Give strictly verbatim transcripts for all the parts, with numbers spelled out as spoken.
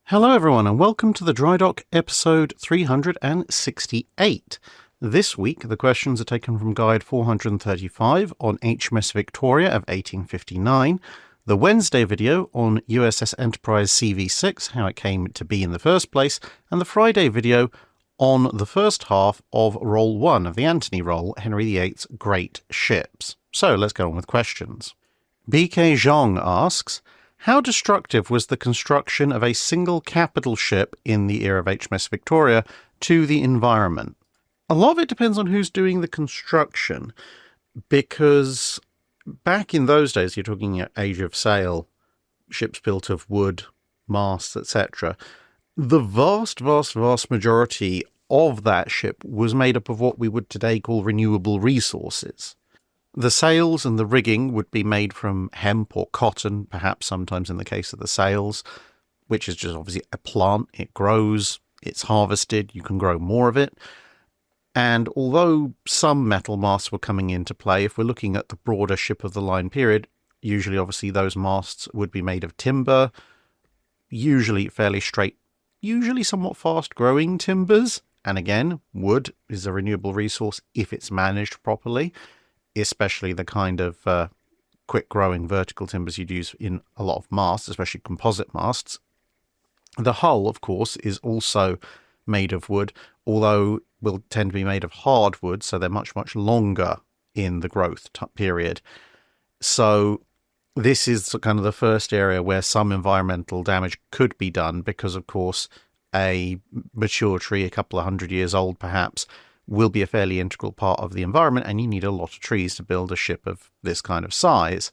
Hello everyone and welcome to the Dry Dock episode three hundred sixty-eight. This week the questions are taken from guide four hundred thirty-five on H M S Victoria of eighteen fifty-nine, the Wednesday video on U S S Enterprise C V six, how it came to be in the first place, and the Friday video on the first half of Roll one of the Antony Roll, Henry the eighth's Great Ships. So let's go on with questions. B K Zhang asks, how destructive was the construction of a single capital ship in the era of H M S Victoria to the environment? A lot of it depends on who's doing the construction, because back in those days, you're talking about age of sail, ships built of wood, masts, et cetera. The vast, vast, vast majority of that ship was made up of what we would today call renewable resources. The sails and the rigging would be made from hemp or cotton, perhaps sometimes in the case of the sails, which is just obviously a plant. It grows, it's harvested, you can grow more of it. And although some metal masts were coming into play, if we're looking at the broader ship-of-the-line period, usually obviously those masts would be made of timber, usually fairly straight, usually somewhat fast-growing timbers. And again, wood is a renewable resource if it's managed properly, especially the kind of uh, quick-growing vertical timbers you'd use in a lot of masts, especially composite masts. The hull, of course, is also made of wood, although will tend to be made of hardwood, so they're much, much longer in the growth t- period. So this is kind of the first area where some environmental damage could be done because, of course, a mature tree, a couple of hundred years old perhaps, will be a fairly integral part of the environment, and you need a lot of trees to build a ship of this kind of size.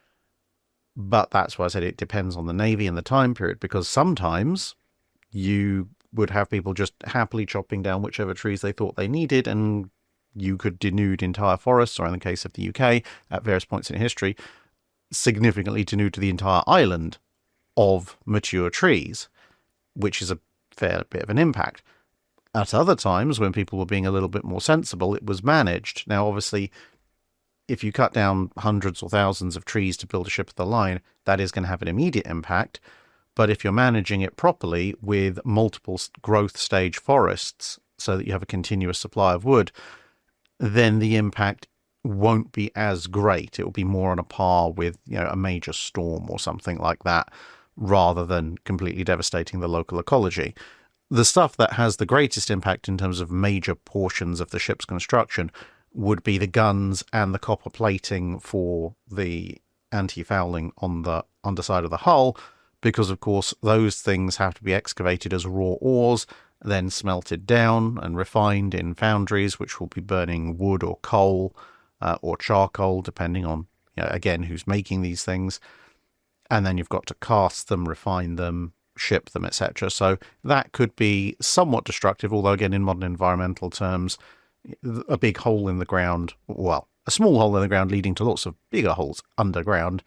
But that's why I said it depends on the Navy and the time period, because sometimes you would have people just happily chopping down whichever trees they thought they needed, and you could denude entire forests, or in the case of the U K, at various points in history, significantly denude to the entire island of mature trees, which is a fair bit of an impact. At other times, when people were being a little bit more sensible, it was managed. Now, obviously, if you cut down hundreds or thousands of trees to build a ship of the line, that is going to have an immediate impact. But if you're managing it properly with multiple growth stage forests, so that you have a continuous supply of wood, then the impact won't be as great. It will be more on a par with, you know, a major storm or something like that, rather than completely devastating the local ecology. The stuff that has the greatest impact in terms of major portions of the ship's construction would be the guns and the copper plating for the anti-fouling on the underside of the hull, because, of course, those things have to be excavated as raw ores, then smelted down and refined in foundries, which will be burning wood or coal uh, or charcoal, depending on, you know, again, who's making these things. And then you've got to cast them, refine them, ship them, et cetera. So that could be somewhat destructive, although again, in modern environmental terms, a big hole in the ground, well, a small hole in the ground leading to lots of bigger holes underground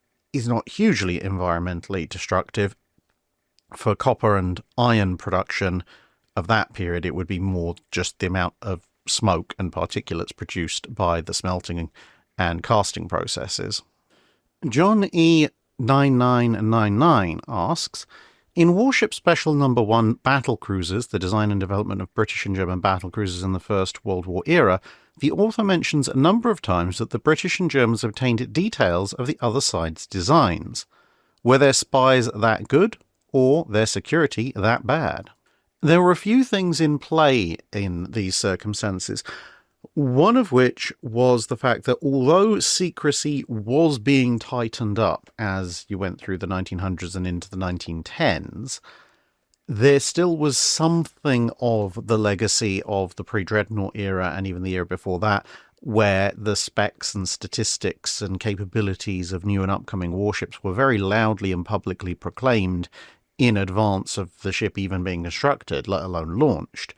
is not hugely environmentally destructive. For copper and iron production of that period, it would be more just the amount of smoke and particulates produced by the smelting and casting processes. John E. nine nine nine nine asks, in Warship Special Number one Battle Cruisers, the design and development of British and German battle cruisers in the First World War era, the author mentions a number of times that the British and Germans obtained details of the other side's designs. Were their spies that good, or their security that bad? There were a few things in play in these circumstances. One of which was the fact that although secrecy was being tightened up as you went through the nineteen hundreds and into the nineteen tens, there still was something of the legacy of the pre-Dreadnought era and even the era before that, where the specs and statistics and capabilities of new and upcoming warships were very loudly and publicly proclaimed in advance of the ship even being constructed, let alone launched.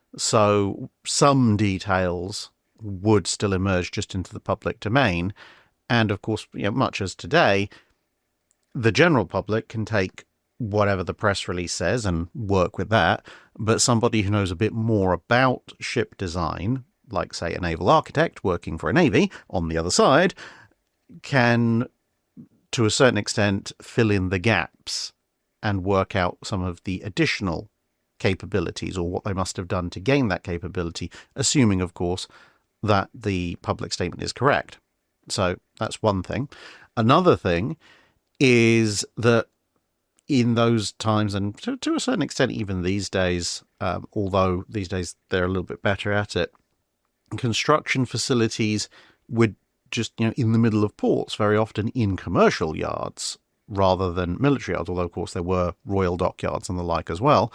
So some details would still emerge just into the public domain. And of course, you know, much as today, the general public can take whatever the press release says and work with that. But somebody who knows a bit more about ship design, like, say, a naval architect working for a navy on the other side, can, to a certain extent, fill in the gaps and work out some of the additional capabilities or what they must have done to gain that capability, assuming, of course, that the public statement is correct. So that's one thing. Another thing is that in those times, and to, to a certain extent even these days, um, although these days they're a little bit better at it, construction facilities would just, you know, in the middle of ports, very often in commercial yards rather than military yards, although, of course, there were royal dockyards and the like as well.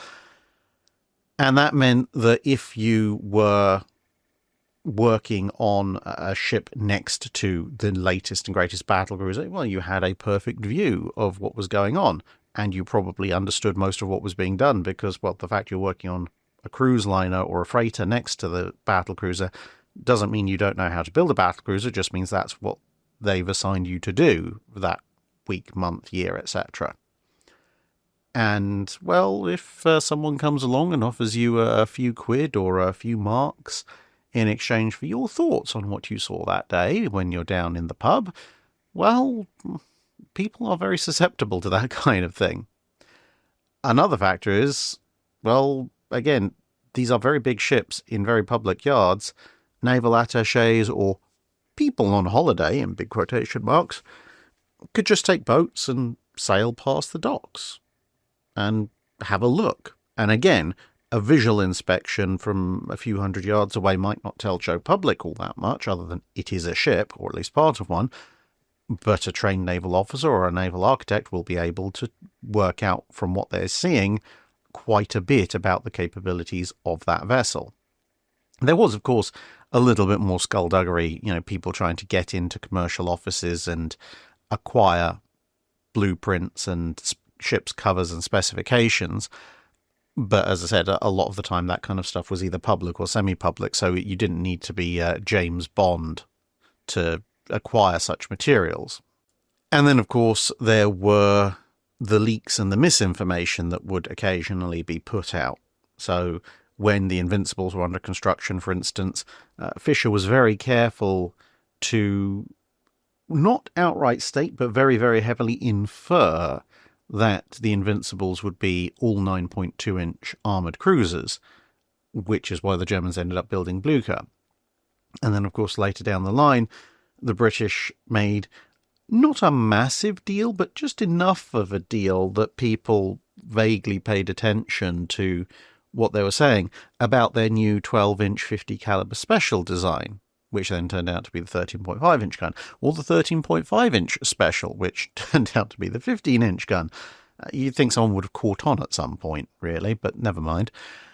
And that meant that if you were working on a ship next to the latest and greatest battlecruiser, well, you had a perfect view of what was going on, and you probably understood most of what was being done because, well, the fact you're working on a cruise liner or a freighter next to the battlecruiser doesn't mean you don't know how to build a battlecruiser, it just means that's what they've assigned you to do that week, month, year, et cetera. And, well, if uh, someone comes along and offers you a few quid or a few marks in exchange for your thoughts on what you saw that day when you're down in the pub, well, people are very susceptible to that kind of thing. Another factor is, well, again, these are very big ships in very public yards. Naval attachés or people on holiday, in big quotation marks, could just take boats and sail past the docks and have a look. And again, a visual inspection from a few hundred yards away might not tell Joe Public all that much, other than it is a ship, or at least part of one, but a trained naval officer or a naval architect will be able to work out from what they're seeing quite a bit about the capabilities of that vessel. There was, of course, a little bit more skullduggery, you know, people trying to get into commercial offices and acquire blueprints and ship's covers and specifications. But as I said, a lot of the time that kind of stuff was either public or semi-public, so you didn't need to be uh, James Bond to acquire such materials. And then, of course, there were the leaks and the misinformation that would occasionally be put out. So when the Invincibles were under construction, for instance, uh, Fisher was very careful to not outright state, but very, very heavily infer that the Invincibles would be all nine point two inch armoured cruisers, which is why the Germans ended up building Blücher. And then, of course, later down the line, the British made not a massive deal, but just enough of a deal that people vaguely paid attention to what they were saying about their new twelve inch fifty caliber special design, which then turned out to be the thirteen point five inch gun, or the thirteen point five inch special, which turned out to be the fifteen inch gun. Uh, you'd think someone would have caught on at some point, really, but never mind.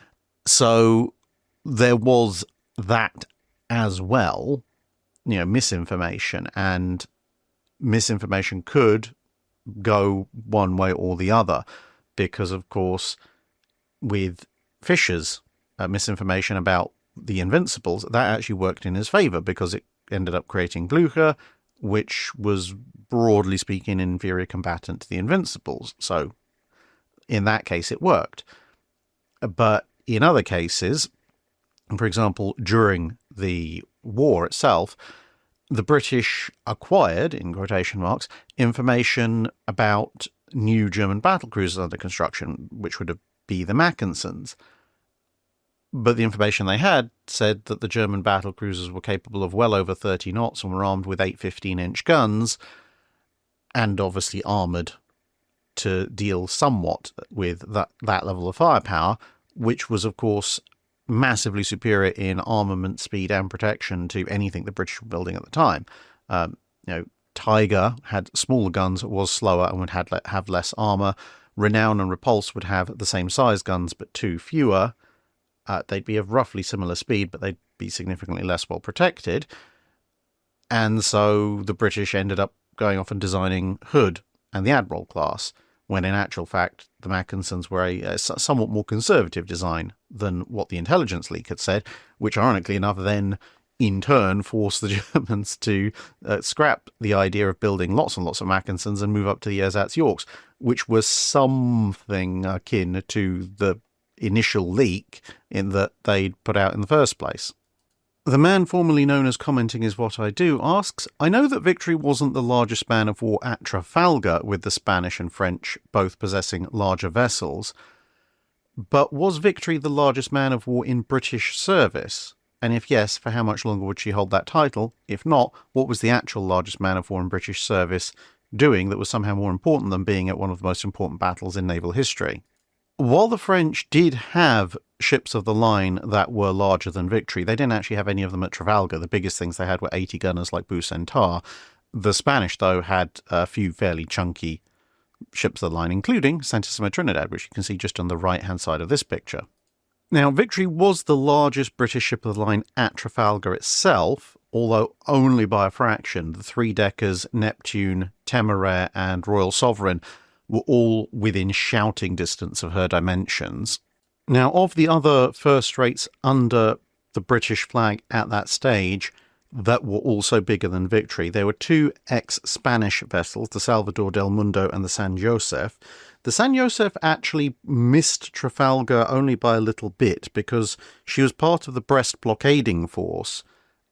So there was that as well, you know, misinformation, and misinformation could go one way or the other, because, of course, with Fisher's uh, misinformation about the Invincibles, that actually worked in his favour, because it ended up creating Blücher, which was, broadly speaking, an inferior combatant to the Invincibles. So in that case, it worked. But in other cases, for example, during the war itself, the British acquired, in quotation marks, information about new German battlecruisers under construction, which would be the Mackensen's. But the information they had said that the German battlecruisers were capable of well over thirty knots and were armed with eight fifteen inch guns, and obviously armoured to deal somewhat with that, that level of firepower, which was, of course, massively superior in armament, speed, and protection to anything the British were building at the time. Um, you know, Tiger had smaller guns, was slower, and would have, have less armour. Renown and Repulse would have the same size guns, but two fewer. Uh, they'd be of roughly similar speed, but they'd be significantly less well protected. And so the British ended up going off and designing Hood and the Admiral class, when in actual fact the Mackensen's were a, a somewhat more conservative design than what the Intelligence League had said, which ironically enough then in turn forced the Germans to uh, scrap the idea of building lots and lots of Mackensen's and move up to the Ersatz Yorks, which was something akin to the initial leak in that they'd put out in the first place. The man formerly known as Commenting Is What I Do asks, I know that Victory wasn't the largest man of war at Trafalgar, with the Spanish and French both possessing larger vessels, but was Victory the largest man of war in British service? And if yes, for how much longer would she hold that title? If not, what was the actual largest man of war in British service doing that was somehow more important than being at one of the most important battles in naval history? While the French did have ships of the line that were larger than Victory, they didn't actually have any of them at Trafalgar. The biggest things they had were eighty gunners like Bucentaure. The Spanish, though, had a few fairly chunky ships of the line, including Santissima Trinidad, which you can see just on the right-hand side of this picture. Now, Victory was the largest British ship of the line at Trafalgar itself, although only by a fraction. The three-deckers Neptune, Temeraire, and Royal Sovereign were all within shouting distance of her dimensions. Now, of the other first rates under the British flag at that stage that were also bigger than Victory, there were two ex-Spanish vessels, the Salvador del Mundo and the San Josef. The San Josef actually missed Trafalgar only by a little bit because she was part of the Brest blockading force,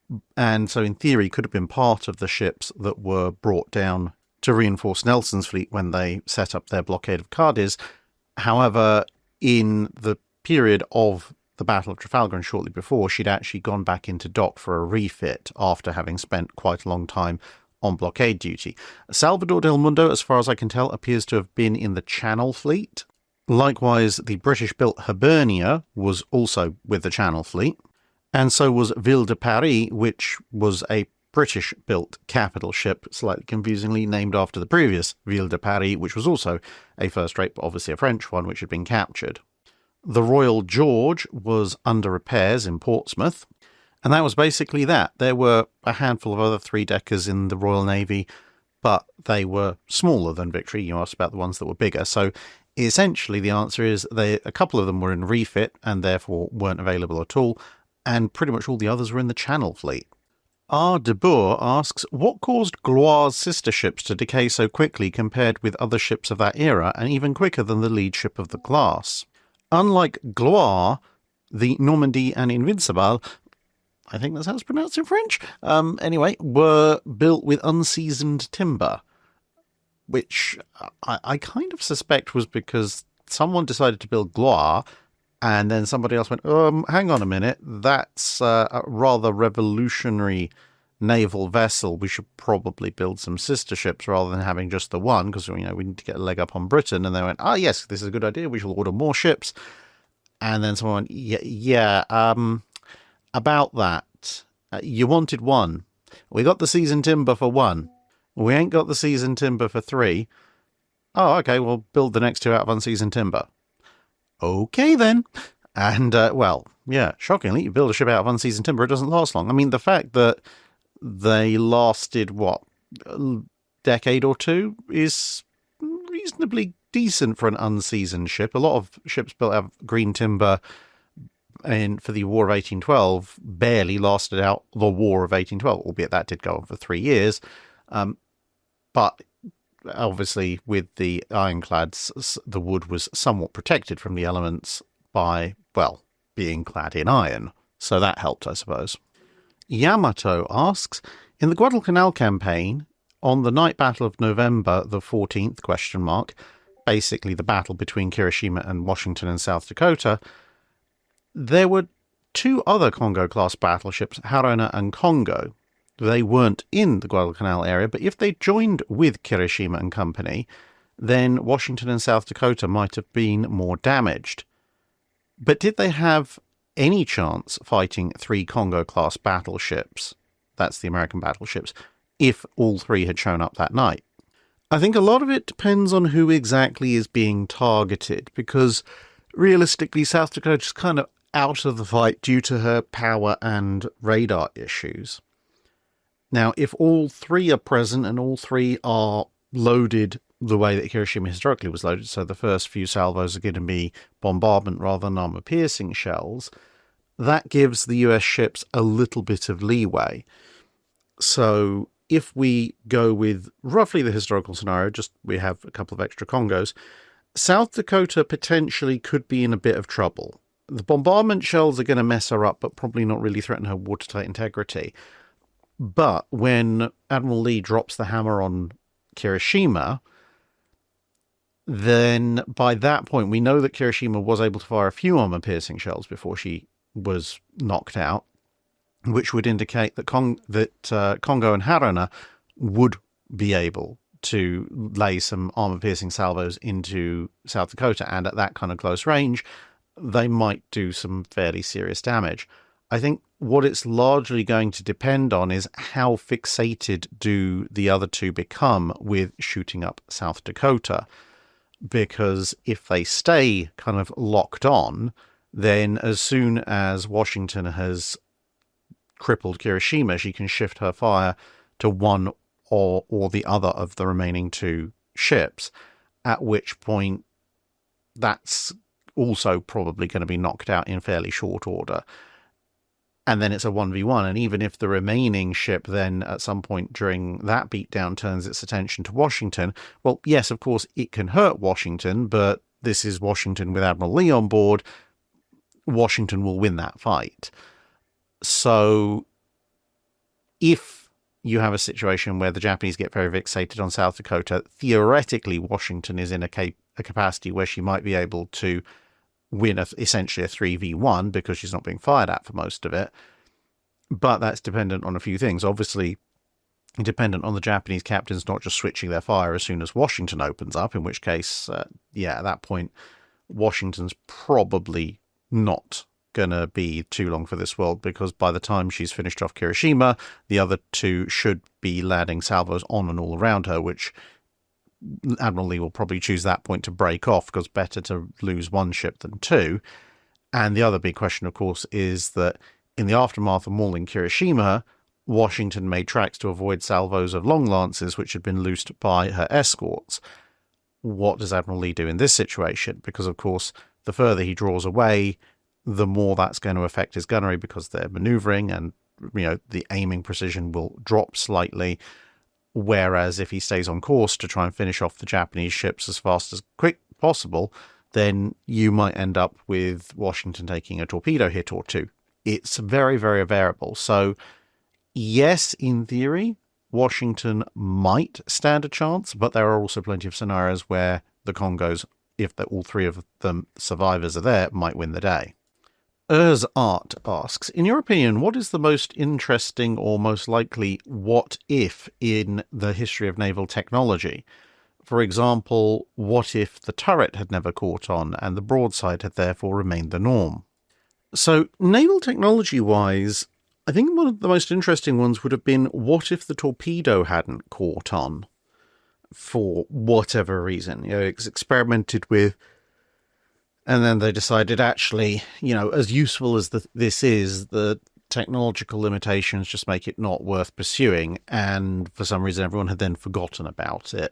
and so in theory could have been part of the ships that were brought down to reinforce Nelson's fleet when they set up their blockade of Cadiz. However, in the period of the Battle of Trafalgar and shortly before, she'd actually gone back into dock for a refit after having spent quite a long time on blockade duty. Salvador del Mundo, as far as I can tell, appears to have been in the Channel Fleet. Likewise, the British-built Hibernia was also with the Channel Fleet, and so was Ville de Paris, which was a British-built capital ship, slightly confusingly named after the previous Ville de Paris, which was also a first-rate, but obviously a French one, which had been captured. The Royal George was under repairs in Portsmouth, and that was basically that. There were a handful of other three-deckers in the Royal Navy, but they were smaller than Victory. You asked about the ones that were bigger. So essentially the answer is they, a couple of them were in refit and therefore weren't available at all, and pretty much all the others were in the Channel Fleet. R. de Boer asks, what caused Gloire's sister ships to decay so quickly compared with other ships of that era, and even quicker than the lead ship of the class? Unlike Gloire, the Normandie and Invincible, I think that's how it's pronounced in French, um, anyway, were built with unseasoned timber, which I, I kind of suspect was because someone decided to build Gloire, and then somebody else went, um, hang on a minute, that's uh, a rather revolutionary naval vessel. We should probably build some sister ships rather than having just the one, because, you know, we need to get a leg up on Britain. And they went, ah, yes, this is a good idea. We shall order more ships. And then someone went, yeah, yeah um, about that. Uh, you wanted one. We got the seasoned timber for one. We ain't got the seasoned timber for three. Oh, okay, we'll build the next two out of unseasoned timber. Okay, then. And, uh, well, yeah, shockingly, you build a ship out of unseasoned timber, it doesn't last long. I mean, the fact that they lasted, what, a decade or two is reasonably decent for an unseasoned ship. A lot of ships built out of green timber in, for the War of eighteen twelve barely lasted out the War of eighteen twelve, albeit that did go on for three years. Um, but obviously, with the ironclads, the wood was somewhat protected from the elements by, well, being clad in iron. So that helped, I suppose. Yamato asks, in the Guadalcanal campaign, on the night battle of November the fourteenth, question mark, basically the battle between Kirishima and Washington in South Dakota, there were two other Congo-class battleships, Haruna and Congo. They weren't in the Guadalcanal area, but if they joined with Kirishima and company, then Washington and South Dakota might have been more damaged. But did they have any chance fighting three Congo-class battleships, that's the American battleships, if all three had shown up that night? I think a lot of it depends on who exactly is being targeted, because realistically South Dakota's kind of out of the fight due to her power and radar issues. Now, if all three are present and all three are loaded the way that Hiroshima historically was loaded, so the first few salvos are going to be bombardment rather than armor-piercing shells, that gives the U S ships a little bit of leeway. So if we go with roughly the historical scenario, just we have a couple of extra Congos, South Dakota potentially could be in a bit of trouble. the bombardment shells are going to mess her up, but probably not really threaten her watertight integrity. But when Admiral Lee drops the hammer on Kirishima, then by that point, we know that Kirishima was able to fire a few armor-piercing shells before she was knocked out, which would indicate that, Kong, that uh, Kongo and Haruna would be able to lay some armor-piercing salvos into South Dakota, and at that kind of close range, they might do some fairly serious damage. I think what it's largely going to depend on is how fixated do the other two become with shooting up South Dakota. Because if they stay kind of locked on, then as soon as Washington has crippled Kirishima, she can shift her fire to one or or the other of the remaining two ships, at which point that's also probably going to be knocked out in fairly short order. And then it's a one v one, and even if the remaining ship then at some point during that beatdown turns its attention to Washington, well, yes, of course, it can hurt Washington, but this is Washington with Admiral Lee on board. Washington will win that fight. So if you have a situation where the Japanese get very fixated on South Dakota, theoretically, Washington is in a, cap- a capacity where she might be able to win a, essentially a three v one because she's not being fired at for most of it. But that's dependent on a few things. Obviously, dependent on the Japanese captains not just switching their fire as soon as Washington opens up, in which case, uh, yeah, at that point, Washington's probably not going to be too long for this world, because by the time she's finished off Kirishima, the other two should be landing salvos on and all around her, which Admiral Lee will probably choose that point to break off, because better to lose one ship than two. And the other big question, of course, is that in the aftermath of mauling Kirishima, Washington made tracks to avoid salvos of long lances, which had been loosed by her escorts. What does Admiral Lee do in this situation? Because, of course, the further he draws away, the more that's going to affect his gunnery, because they're maneuvering and, you know, the aiming precision will drop slightly. Whereas if he stays on course to try and finish off the Japanese ships as fast as quick possible, then you might end up with Washington taking a torpedo hit or two. It's very, very variable. So, yes, in theory, Washington might stand a chance, but there are also plenty of scenarios where the Congos, if all three of the survivors are there, might win the day. Urs Art asks, in your opinion, what is the most interesting or most likely what if in the history of naval technology? For example, what if the turret had never caught on and the broadside had therefore remained the norm? So, naval technology-wise, I think one of the most interesting ones would have been what if the torpedo hadn't caught on for whatever reason. You know, it's experimented with, and then they decided, actually, you know, as useful as the, this is, the technological limitations just make it not worth pursuing. And for some reason, everyone had then forgotten about it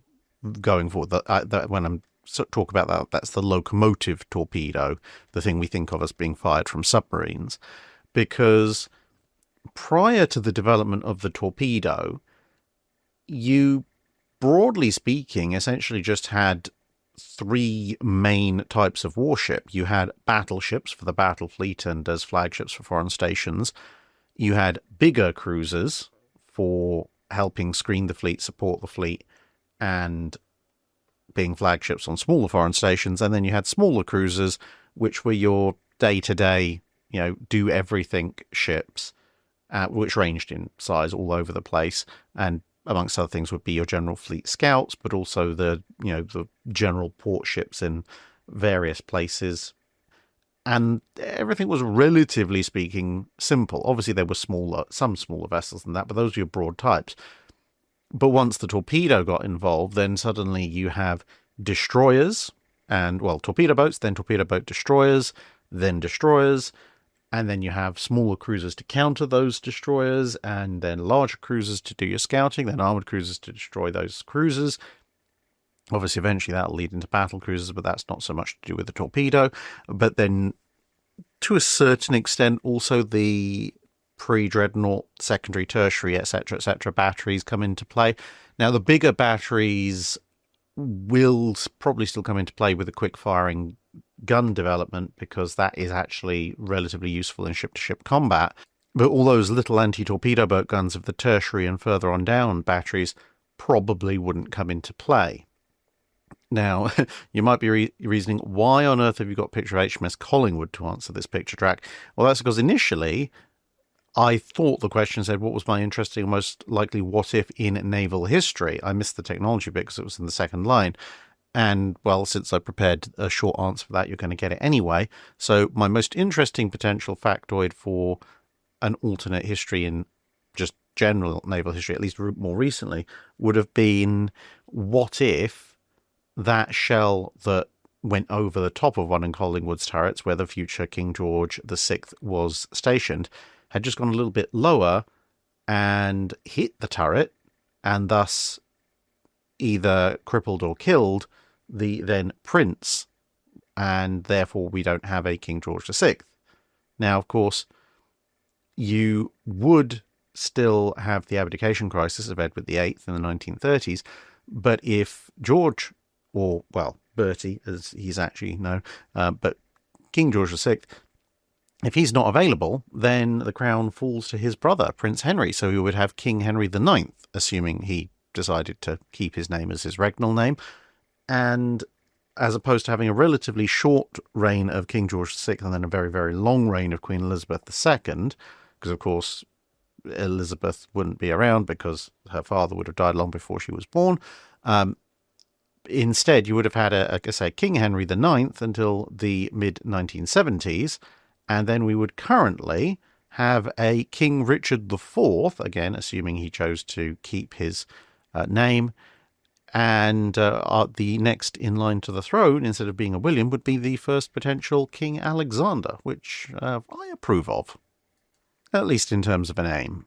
going forward. That, I, that when I'm talk about that, that's the locomotive torpedo, the thing we think of as being fired from submarines. Because prior to the development of the torpedo, you, broadly speaking, essentially just had three main types of warship. You had battleships for the battle fleet and as flagships for foreign stations. You had bigger cruisers for helping screen the fleet, support the fleet, and being flagships on smaller foreign stations. And then you had smaller cruisers, which were your day-to-day, you know, do everything ships, uh, which ranged in size all over the place, and amongst other things would be your general fleet scouts, but also the, you know, the general port ships in various places. And everything was, relatively speaking, simple. Obviously, there were smaller, some smaller vessels than that, but those were your broad types. But once the torpedo got involved, then suddenly you have destroyers and, well, torpedo boats, then torpedo boat destroyers, then destroyers, and then you have smaller cruisers to counter those destroyers, and then larger cruisers to do your scouting, then armoured cruisers to destroy those cruisers. Obviously, eventually that'll lead into battle cruisers, but that's not so much to do with the torpedo. But then, to a certain extent, also the pre-dreadnought, secondary, tertiary, et cetera, et cetera, batteries come into play. Now, the bigger batteries will probably still come into play with the quick-firing gun development, because that is actually relatively useful in ship-to-ship combat. But all those little anti-torpedo boat guns of the tertiary and further on down batteries probably wouldn't come into play. Now, you might be re- reasoning, why on earth have you got a picture of H M S Collingwood to answer this picture track? Well, that's because initially I thought the question said, what was my interesting, most likely what if in naval history? I missed the technology bit because it was in the second line. And, well, since I prepared a short answer for that, you're going to get it anyway. So my most interesting potential factoid for an alternate history in just general naval history, at least more recently, would have been, what if that shell that went over the top of one of Collingwood's turrets, where the future King George the Sixth was stationed, had just gone a little bit lower and hit the turret, and thus either crippled or killed the then prince, and therefore we don't have a King George the Sixth. Now, of course, you would still have the abdication crisis of Edward the Eighth in the nineteen thirties, but if George, or, well, Bertie, as he's actually known, uh, but King George the Sixth, if he's not available, then the crown falls to his brother, Prince Henry. So we would have King Henry the Ninth, assuming he decided to keep his name as his regnal name. And as opposed to having a relatively short reign of King George the Sixth and then a very, very long reign of Queen Elizabeth the Second, because, of course, Elizabeth wouldn't be around because her father would have died long before she was born. Um, instead, you would have had, a, like I say, King Henry the Ninth until the mid nineteen seventies, and then we would currently have a King Richard the Fourth, again, assuming he chose to keep his uh, name, and uh, uh, the next in line to the throne, instead of being a William, would be the first potential King Alexander, which uh, I approve of, at least in terms of a name.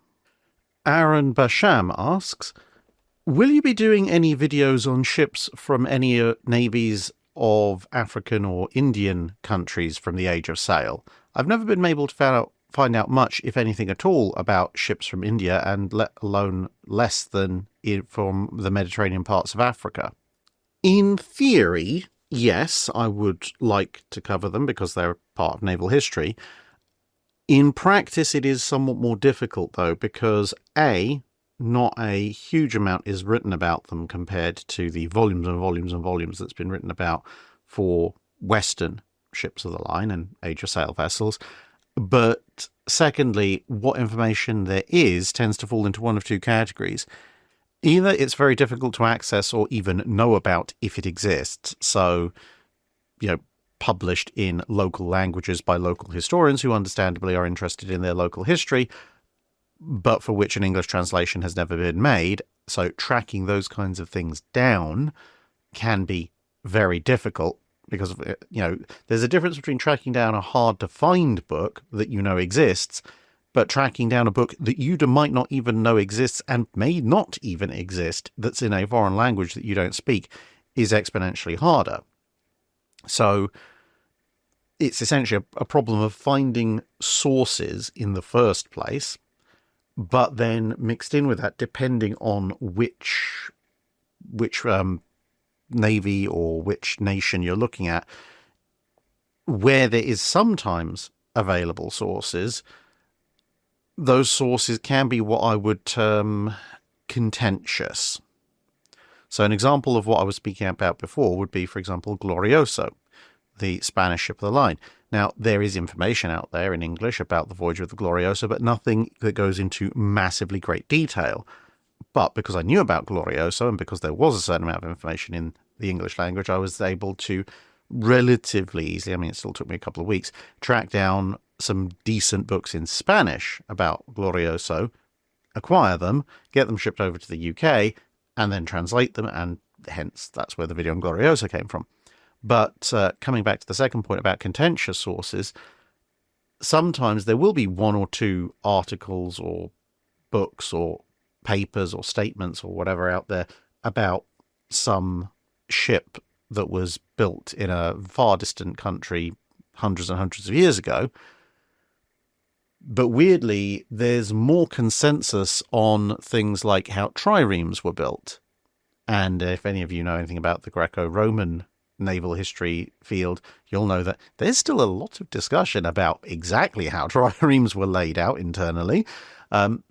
Aaron Basham asks, will you be doing any videos on ships from any uh, navies of African or Indian countries from the Age of Sail? I've never been able to find out, find out much, if anything at all, about ships from India, and let alone less than in, from the Mediterranean parts of Africa. In theory, yes, I would like to cover them because they're part of naval history. In practice, it is somewhat more difficult, though, because A, not a huge amount is written about them compared to the volumes and volumes and volumes that's been written about for Western ships of the line and Age of Sail vessels. But secondly, what information there is tends to fall into one of two categories. Either it's very difficult to access or even know about if it exists. So, you know, published in local languages by local historians who understandably are interested in their local history, but for which an English translation has never been made. So tracking those kinds of things down can be very difficult because, you know, there's a difference between tracking down a hard-to-find book that you know exists, but tracking down a book that you might not even know exists and may not even exist that's in a foreign language that you don't speak is exponentially harder. So it's essentially a, a problem of finding sources in the first place, but then mixed in with that, depending on which which um, navy or which nation you're looking at, where there is sometimes available sources, those sources can be what I would term contentious. So an example of what I was speaking about before would be, for example, Glorioso, the Spanish ship of the line. Now, there is information out there in English about the voyage of the Glorioso, but nothing that goes into massively great detail. But because I knew about Glorioso and because there was a certain amount of information in the English language, I was able to relatively easily, I mean, it still took me a couple of weeks, track down some decent books in Spanish about Glorioso, acquire them, get them shipped over to the U K, and then translate them, and hence that's where the video on Glorioso came from. But uh, coming back to the second point about contentious sources, sometimes there will be one or two articles or books or papers or statements or whatever out there about some ship that was built in a far distant country hundreds and hundreds of years ago. But weirdly, there's more consensus on things like how triremes were built. And if any of you know anything about the Greco-Roman naval history field, you'll know that there's still a lot of discussion about exactly how triremes were laid out internally. Um,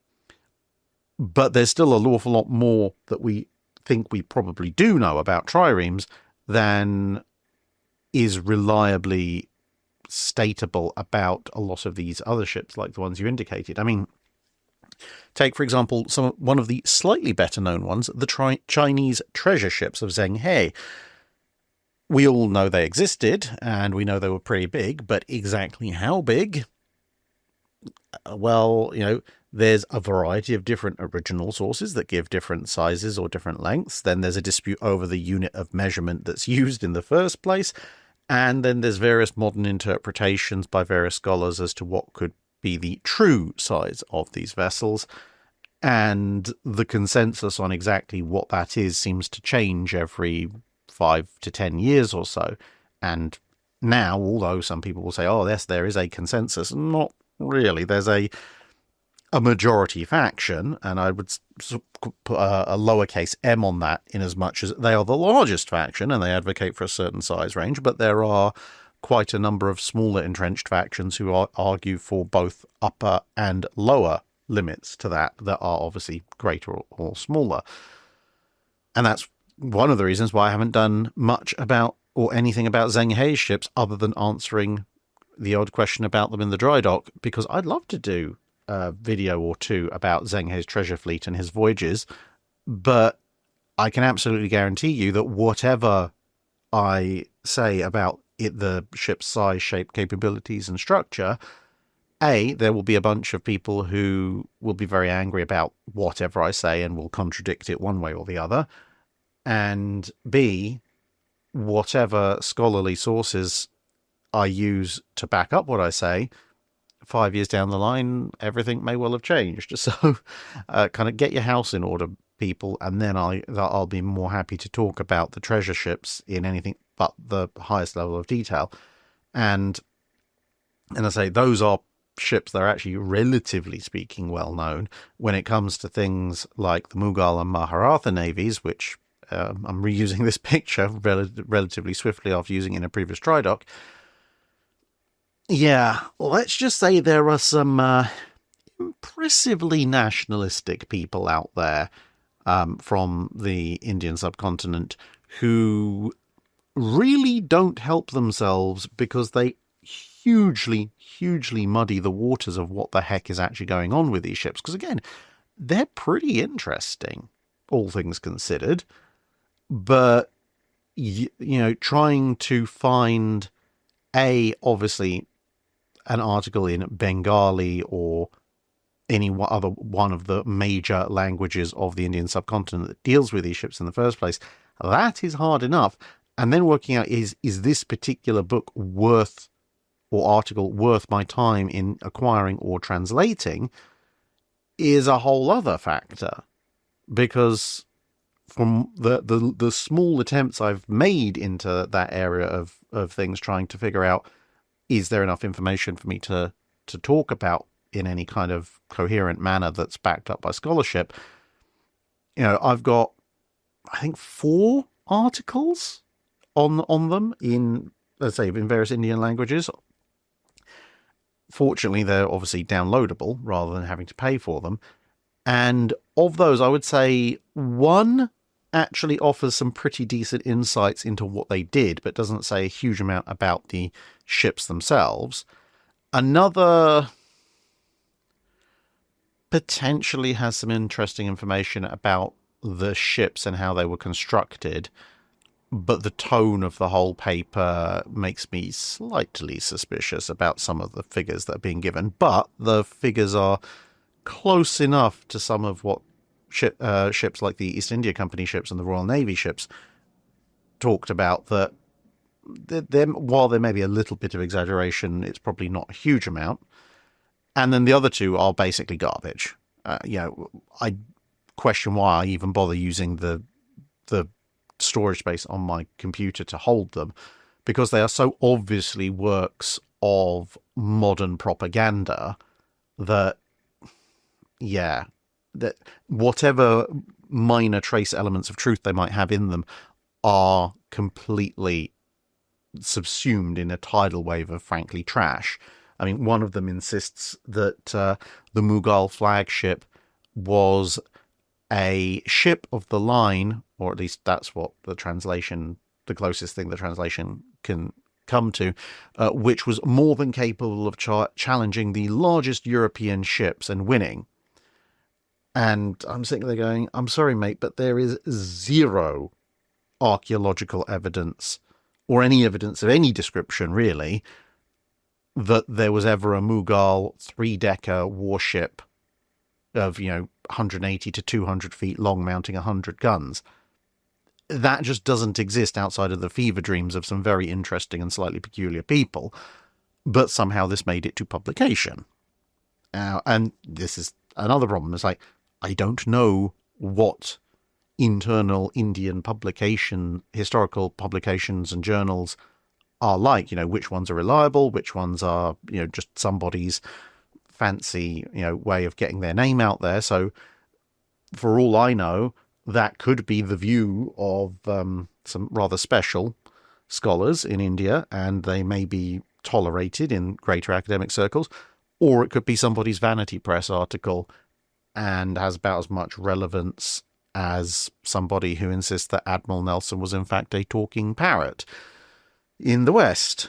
but there's still an awful lot more that we think we probably do know about triremes than is reliably statable about a lot of these other ships, like the ones you indicated. I mean, take, for example, some one of the slightly better known ones, the tri- Chinese treasure ships of Zheng He. We all know they existed, and we know they were pretty big, but exactly how big? Well, you know, there's a variety of different original sources that give different sizes or different lengths. Then there's a dispute over the unit of measurement that's used in the first place. And then there's various modern interpretations by various scholars as to what could be the true size of these vessels. And the consensus on exactly what that is seems to change every five to ten years or so. And now, although some people will say, oh, yes, there is a consensus, not really. There's a a majority faction, and I would put a, a lowercase m on that, in as much as they are the largest faction and they advocate for a certain size range, but there are quite a number of smaller entrenched factions who are, argue for both upper and lower limits to that that are obviously greater or, or smaller. And that's one of the reasons why I haven't done much about or anything about Zheng He's ships other than answering the odd question about them in the dry dock, because I'd love to do a video or two about Zheng He's treasure fleet and his voyages, but I can absolutely guarantee you that whatever I say about it, the ship's size, shape, capabilities, and structure, A, there will be a bunch of people who will be very angry about whatever I say and will contradict it one way or the other, and B, whatever scholarly sources I use to back up what I say, five years down the line, everything may well have changed. So uh, kind of get your house in order, people, and then I, I'll be more happy to talk about the treasure ships in anything but the highest level of detail. And, and I say those are ships that are actually, relatively speaking, well known when it comes to things like the Mughal and Maharatha navies, which uh, I'm reusing this picture rel- relatively swiftly after using it in a previous dry dock. Yeah, let's just say there are some uh, impressively nationalistic people out there um, from the Indian subcontinent who really don't help themselves, because they hugely, hugely muddy the waters of what the heck is actually going on with these ships. Because again, they're pretty interesting, all things considered. But, you, you know, trying to find a, obviously, an article in Bengali or any other one of the major languages of the Indian subcontinent that deals with these ships in the first place, that is hard enough. And then working out, is is this particular book worth, or article worth my time in acquiring or translating, is a whole other factor. Because from the, the, the small attempts I've made into that area of, of things, trying to figure out, is there enough information for me to, to talk about in any kind of coherent manner that's backed up by scholarship? You know, I've got, I think, four articles on on them in, let's say, in various Indian languages. Fortunately, they're obviously downloadable rather than having to pay for them. And of those, I would say one actually offers some pretty decent insights into what they did, but doesn't say a huge amount about the ships themselves. Another potentially has some interesting information about the ships and how they were constructed, but the tone of the whole paper makes me slightly suspicious about some of the figures that are being given. But the figures are close enough to some of what ship, uh, ships like the East India Company ships and the Royal Navy ships talked about, that they're, they're, while there may be a little bit of exaggeration, it's probably not a huge amount. And then the other two are basically garbage. Uh, you know, I question why I even bother using the the storage space on my computer to hold them, because they are so obviously works of modern propaganda that, yeah, that whatever minor trace elements of truth they might have in them are completely subsumed in a tidal wave of frankly trash. I mean, one of them insists that uh, the Mughal flagship was a ship of the line, or at least that's what the translation, the closest thing the translation can come to, uh, which was more than capable of cha- challenging the largest European ships and winning. And I'm sitting there going, I'm sorry, mate, but there is zero archaeological evidence, or any evidence of any description, really, that there was ever a Mughal three-decker warship of, you know, one hundred eighty to two hundred feet long, mounting one hundred guns. That just doesn't exist outside of the fever dreams of some very interesting and slightly peculiar people. But somehow this made it to publication. Uh, and this is another problem. It's like, I don't know what internal Indian publication, historical publications and journals are like. You know, which ones are reliable, which ones are, you know, just somebody's fancy, you know, way of getting their name out there. So for all I know, that could be the view of um, some rather special scholars in India, and they may be tolerated in greater academic circles, or it could be somebody's vanity press article and has about as much relevance as somebody who insists that Admiral Nelson was in fact a talking parrot in the West.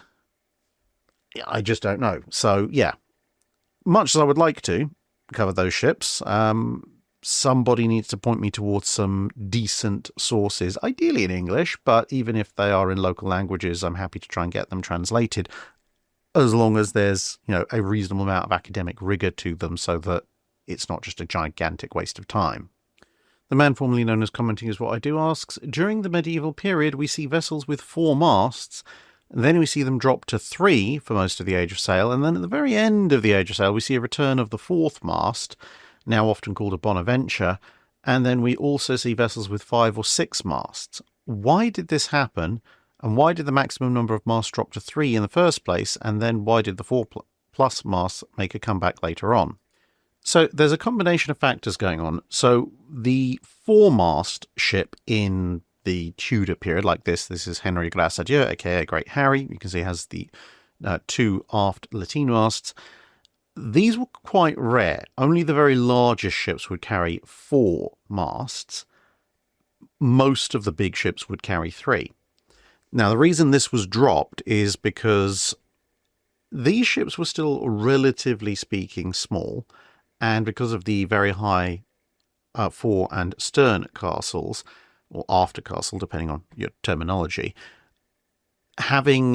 I just don't know. So, yeah, much as I would like to cover those ships, um, somebody needs to point me towards some decent sources, ideally in English, but even if they are in local languages, I'm happy to try and get them translated, as long as there's, you know, a reasonable amount of academic rigor to them so that it's not just a gigantic waste of time. The man formerly known as Commenting Is What I Do asks, during the medieval period, we see vessels with four masts, then we see them drop to three for most of the Age of Sail, and then at the very end of the Age of Sail, we see a return of the fourth mast, now often called a Bonaventure, and then we also see vessels with five or six masts. Why did this happen, and why did the maximum number of masts drop to three in the first place, and then why did the four plus masts make a comeback later on? So there's a combination of factors going on. So the four-mast ship in the Tudor period, like this, this is Henry Gracedieu, aka Great Harry. You can see it has the uh, two aft lateen masts. These were quite rare. Only the very largest ships would carry four masts. Most of the big ships would carry three. Now, the reason this was dropped is because these ships were still, relatively speaking, small, and because of the very high uh, fore and stern castles, or after castle, depending on your terminology, having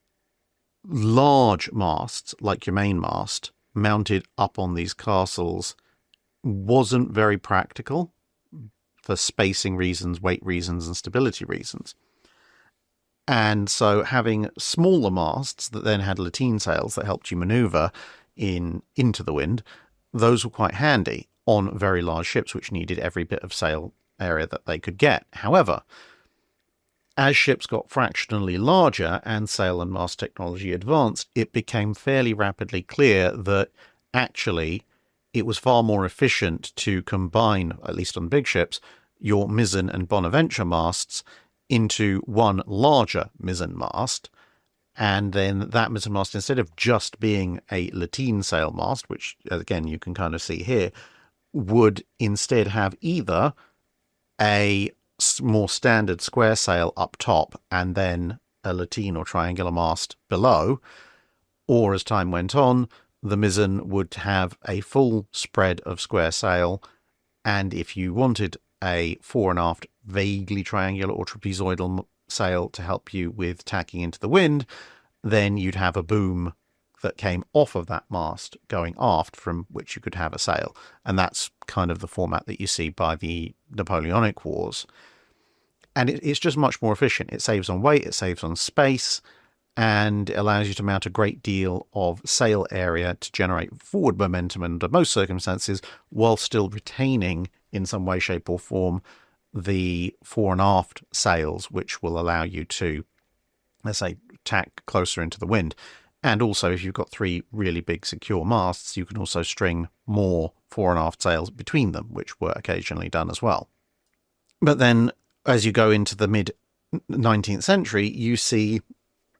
large masts, like your main mast, mounted up on these castles wasn't very practical for spacing reasons, weight reasons, and stability reasons. And so having smaller masts that then had lateen sails that helped you maneuver in into the wind, those were quite handy on very large ships which needed every bit of sail area that they could get. However, as ships got fractionally larger and sail and mast technology advanced, it became fairly rapidly clear that actually it was far more efficient to combine, at least on big ships, your mizzen and Bonaventure masts into one larger mizzen mast, and then that mizzen mast, instead of just being a lateen sail mast, which again you can kind of see here, would instead have either a more standard square sail up top and then a lateen or triangular mast below, or as time went on, the mizzen would have a full spread of square sail, and if you wanted a fore and aft vaguely triangular or trapezoidal sail to help you with tacking into the wind, then you'd have a boom that came off of that mast going aft from which you could have a sail. And that's kind of the format that you see by the Napoleonic Wars. And it, it's just much more efficient. It saves on weight, it saves on space, and it allows you to mount a great deal of sail area to generate forward momentum under most circumstances, while still retaining in some way, shape or form the fore and aft sails, which will allow you to, let's say, tack closer into the wind. And also, if you've got three really big secure masts, you can also string more fore and aft sails between them, which were occasionally done as well. But then, as you go into the mid-nineteenth century, you see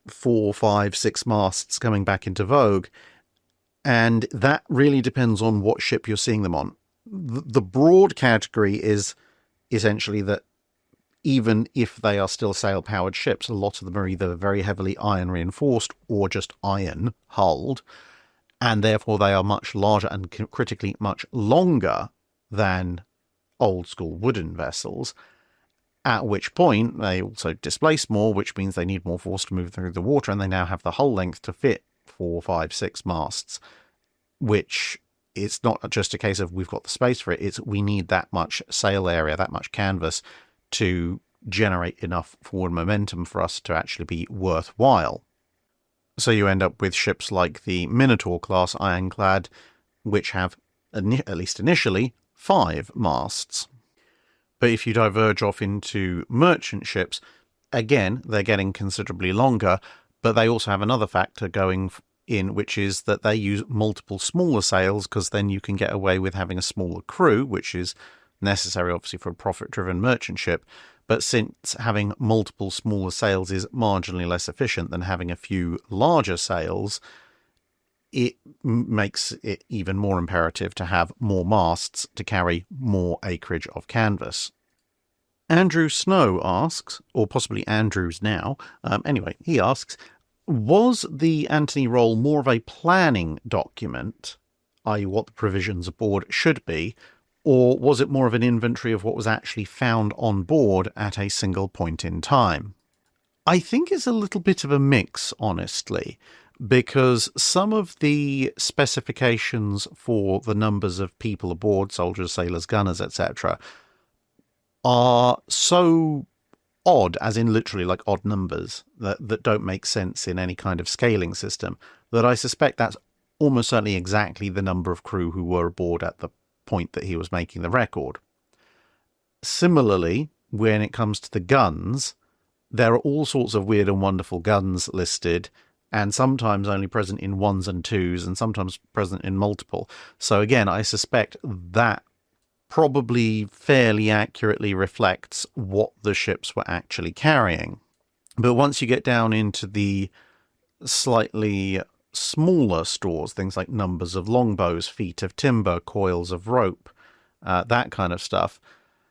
four, five, six masts coming back into vogue. And that really depends on what ship you're seeing them on. The broad category is essentially that even if they are still sail-powered ships, a lot of them are either very heavily iron-reinforced or just iron-hulled, and therefore they are much larger and critically much longer than old-school wooden vessels, at which point they also displace more, which means they need more force to move through the water, and they now have the hull length to fit four, five, six masts, which it's not just a case of we've got the space for it, it's we need that much sail area, that much canvas to generate enough forward momentum for us to actually be worthwhile. So you end up with ships like the Minotaur class ironclad, which have, at least initially, five masts. But if you diverge off into merchant ships, again, they're getting considerably longer, but they also have another factor going in, which is that they use multiple smaller sails, because then you can get away with having a smaller crew, which is necessary, obviously, for a profit-driven merchant ship. But since having multiple smaller sails is marginally less efficient than having a few larger sails, it makes it even more imperative to have more masts to carry more acreage of canvas. Andrew Snow asks, or possibly Andrews now, um, anyway, he asks, was the Anthony Roll more of a planning document, that is what the provisions aboard should be, or was it more of an inventory of what was actually found on board at a single point in time? I think it's a little bit of a mix, honestly, because some of the specifications for the numbers of people aboard, soldiers, sailors, gunners, et cetera, are so odd, as in literally like odd numbers, that, that don't make sense in any kind of scaling system, that I suspect that's almost certainly exactly the number of crew who were aboard at the point that he was making the record. Similarly, when it comes to the guns, there are all sorts of weird and wonderful guns listed, and sometimes only present in ones and twos, and sometimes present in multiple. So again, I suspect that probably fairly accurately reflects what the ships were actually carrying. But once you get down into the slightly smaller stores, things like numbers of longbows, feet of timber, coils of rope, uh, that kind of stuff,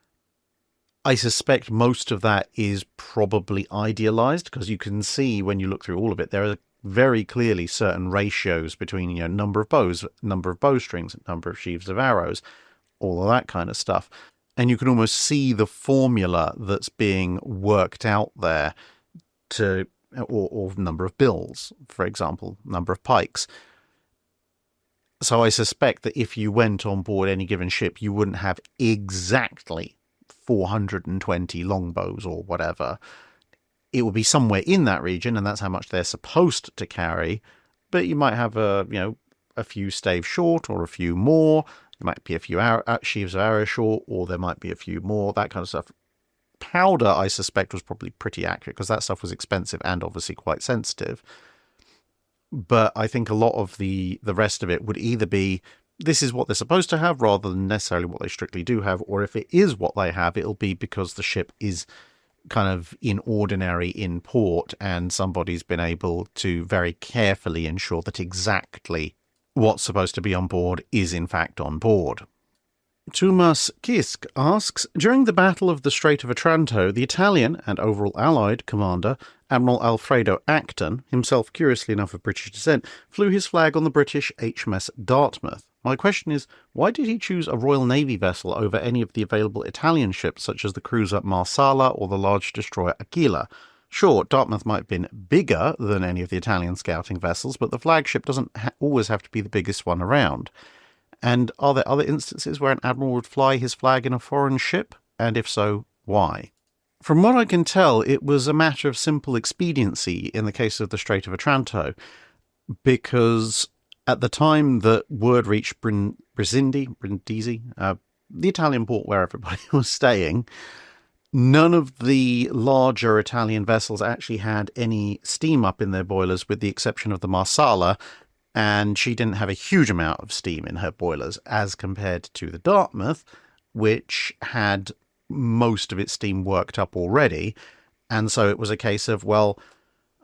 I suspect most of that is probably idealized, because you can see when you look through all of it, there are very clearly certain ratios between, you know, number of bows, number of bowstrings, number of sheaves of arrows, all of that kind of stuff. And you can almost see the formula that's being worked out there to, or, or number of bills, for example, number of pikes. So I suspect that if you went on board any given ship, you wouldn't have exactly four hundred twenty longbows or whatever. It would be somewhere in that region, and that's how much they're supposed to carry. But you might have a, you know, a few staves short, or a few more. There might be a few arrow, sheaves of arrows short, or there might be a few more, that kind of stuff. Powder, I suspect, was probably pretty accurate, because that stuff was expensive and obviously quite sensitive. But I think a lot of the, the rest of it would either be, this is what they're supposed to have, rather than necessarily what they strictly do have, or if it is what they have, it'll be because the ship is kind of in ordinary in port, and somebody's been able to very carefully ensure that exactly what's supposed to be on board is in fact on board. Tumas Kisk asks, during the Battle of the Strait of Otranto, the Italian and overall Allied commander, Admiral Alfredo Acton, himself curiously enough of British descent, flew his flag on the British H M S Dartmouth. My question is, why did he choose a Royal Navy vessel over any of the available Italian ships, such as the cruiser Marsala or the large destroyer Aquila? Sure, Dartmouth might have been bigger than any of the Italian scouting vessels, but the flagship doesn't ha- always have to be the biggest one around. And are there other instances where an admiral would fly his flag in a foreign ship? And if so, why? From what I can tell, it was a matter of simple expediency in the case of the Strait of Otranto, because at the time that word reached Brin- Brindisi, Brindisi uh, the Italian port where everybody was staying, none of the larger Italian vessels actually had any steam up in their boilers, with the exception of the Marsala, and she didn't have a huge amount of steam in her boilers as compared to the Dartmouth, which had most of its steam worked up already. And so it was a case of, well,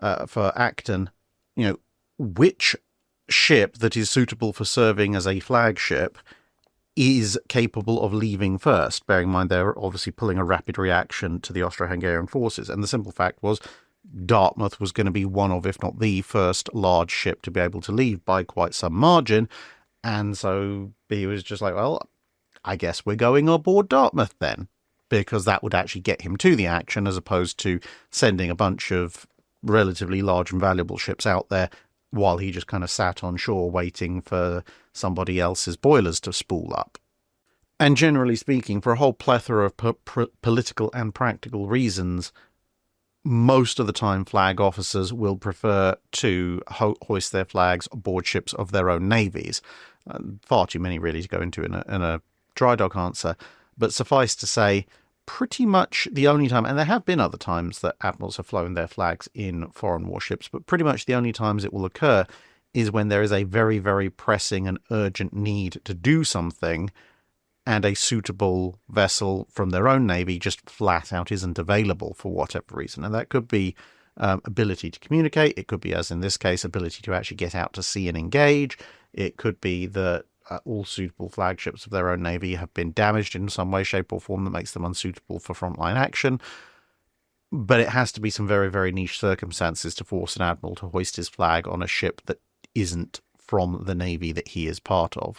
uh, for Acton, you know, which ship that is suitable for serving as a flagship is capable of leaving first, bearing in mind they're obviously pulling a rapid reaction to the Austro-Hungarian forces. And the simple fact was Dartmouth was going to be one of, if not the first large ship to be able to leave by quite some margin. And so he was just like, well, I guess we're going aboard Dartmouth then, because that would actually get him to the action as opposed to sending a bunch of relatively large and valuable ships out there while he just kind of sat on shore waiting for somebody else's boilers to spool up. And generally speaking, for a whole plethora of po- po- political and practical reasons, most of the time flag officers will prefer to ho- hoist their flags aboard ships of their own navies. Uh, far too many really to go into in a, in a dry dock answer, but suffice to say, pretty much the only time, and there have been other times that admirals have flown their flags in foreign warships, but pretty much the only times it will occur is when there is a very, very pressing and urgent need to do something, and a suitable vessel from their own navy just flat out isn't available for whatever reason. And that could be um, ability to communicate. It could be, as in this case, ability to actually get out to sea and engage. It could be that Uh, all suitable flagships of their own navy have been damaged in some way, shape or form that makes them unsuitable for frontline action. But it has to be some very, very niche circumstances to force an admiral to hoist his flag on a ship that isn't from the navy that he is part of.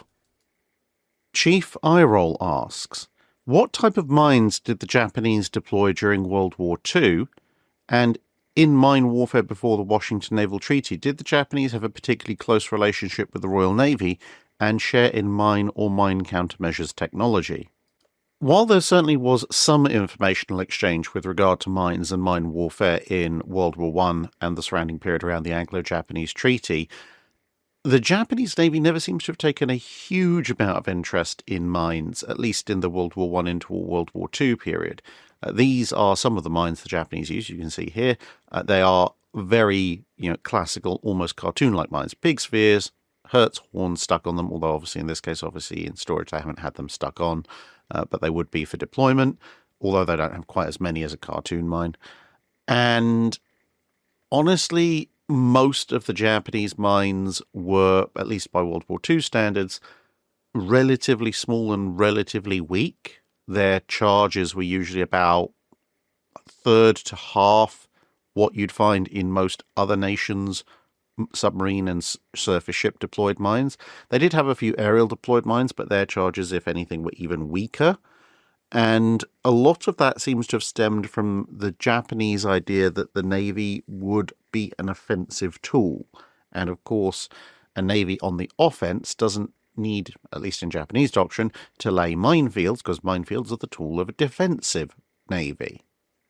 Chief Eyeroll asks, what type of mines did the Japanese deploy during World War Two? And in mine warfare before the Washington Naval Treaty, did the Japanese have a particularly close relationship with the Royal Navy and share in mine or mine countermeasures technology? While there certainly was some informational exchange with regard to mines and mine warfare in World War One and the surrounding period around the Anglo-Japanese Treaty, the Japanese Navy never seems to have taken a huge amount of interest in mines, at least in the World War One into World War Two period. Uh, these are some of the mines the Japanese use, you can see here. Uh, they are very, you know, classical, almost cartoon-like mines. Big spheres, Hertz horns stuck on them, although obviously in this case, obviously in storage they haven't had them stuck on, uh, but they would be for deployment, although they don't have quite as many as a cartoon mine. And honestly, most of the Japanese mines were, at least by World War Two standards, relatively small and relatively weak. Their charges were usually about a third to half what you'd find in most other nations' submarine and surface ship deployed mines. They did have a few aerial deployed mines, but their charges, if anything, were even weaker. And a lot of that seems to have stemmed from the Japanese idea that the Navy would be an offensive tool. And of course, a Navy on the offense doesn't need, at least in Japanese doctrine, to lay minefields, because minefields are the tool of a defensive Navy.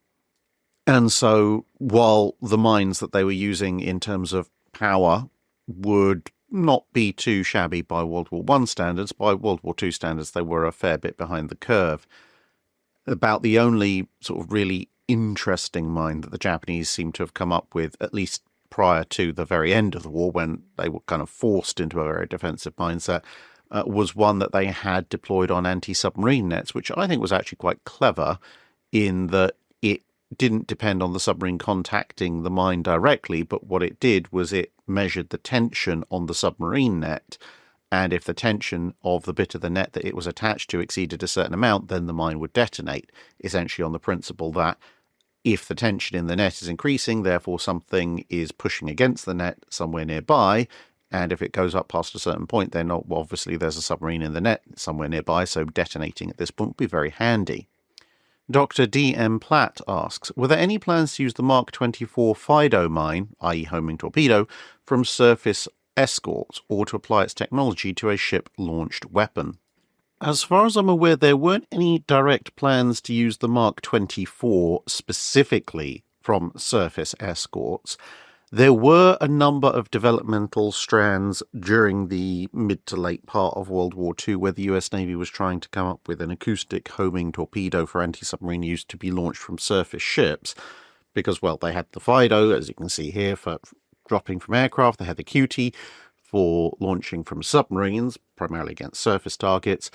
And so, while the mines that they were using in terms of power would not be too shabby by World War One standards, by World War Two standards they were a fair bit behind the curve. About the only sort of really interesting mine that the Japanese seem to have come up with, at least prior to the very end of the war, when they were kind of forced into a very defensive mindset, uh, was one that they had deployed on anti-submarine nets, which I think was actually quite clever in that it didn't depend on the submarine contacting the mine directly, but what it did was it measured the tension on the submarine net, and if the tension of the bit of the net that it was attached to exceeded a certain amount, then the mine would detonate, essentially on the principle that if the tension in the net is increasing, therefore something is pushing against the net somewhere nearby, and if it goes up past a certain point, then obviously there's a submarine in the net somewhere nearby, so detonating at this point would be very handy. Doctor D M Platt asks, were there any plans to use the Mark twenty-four Fido mine, that is homing torpedo, from surface escorts, or to apply its technology to a ship-launched weapon? As far as I'm aware, there weren't any direct plans to use the Mark twenty-four specifically from surface escorts. There were a number of developmental strands during the mid to late part of World War Two where the U S Navy was trying to come up with an acoustic homing torpedo for anti-submarine use to be launched from surface ships. Because, well, they had the Fido, as you can see here, for dropping from aircraft. They had the Q T for launching from submarines, primarily against surface targets.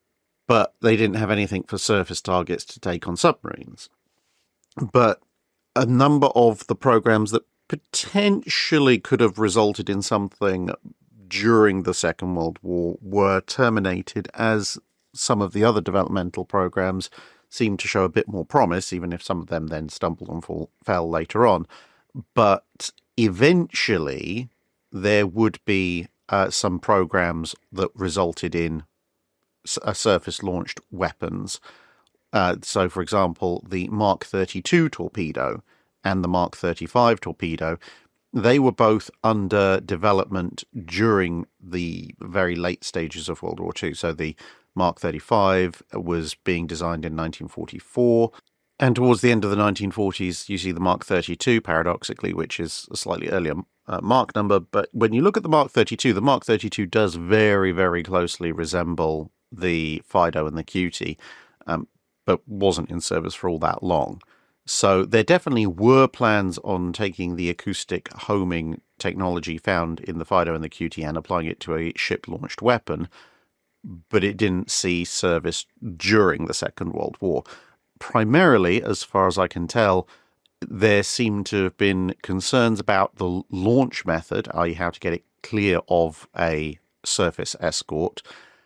But they didn't have anything for surface targets to take on submarines. But a number of the programs that potentially could have resulted in something during the Second World War were terminated, as some of the other developmental programs seemed to show a bit more promise, even if some of them then stumbled and fall, fell later on. But eventually, there would be uh, some programs that resulted in uh, surface-launched weapons. Uh, so, for example, the Mark thirty-two torpedo and the Mark thirty-five torpedo, they were both under development during the very late stages of World War Two. So the Mark thirty-five was being designed in nineteen forty-four, and towards the end of the nineteen forties, you see the Mark thirty-two, paradoxically, which is a slightly earlier uh, Mark number. But when you look at the Mark thirty-two, the Mark thirty-two does very, very closely resemble the Fido and the Cutie, um, but wasn't in service for all that long. So there definitely were plans on taking the acoustic homing technology found in the Fido and the Cutie and applying it to a ship-launched weapon, but it didn't see service during the Second World War. Primarily, as far as I can tell, there seem to have been concerns about the launch method, that is how to get it clear of a surface escort,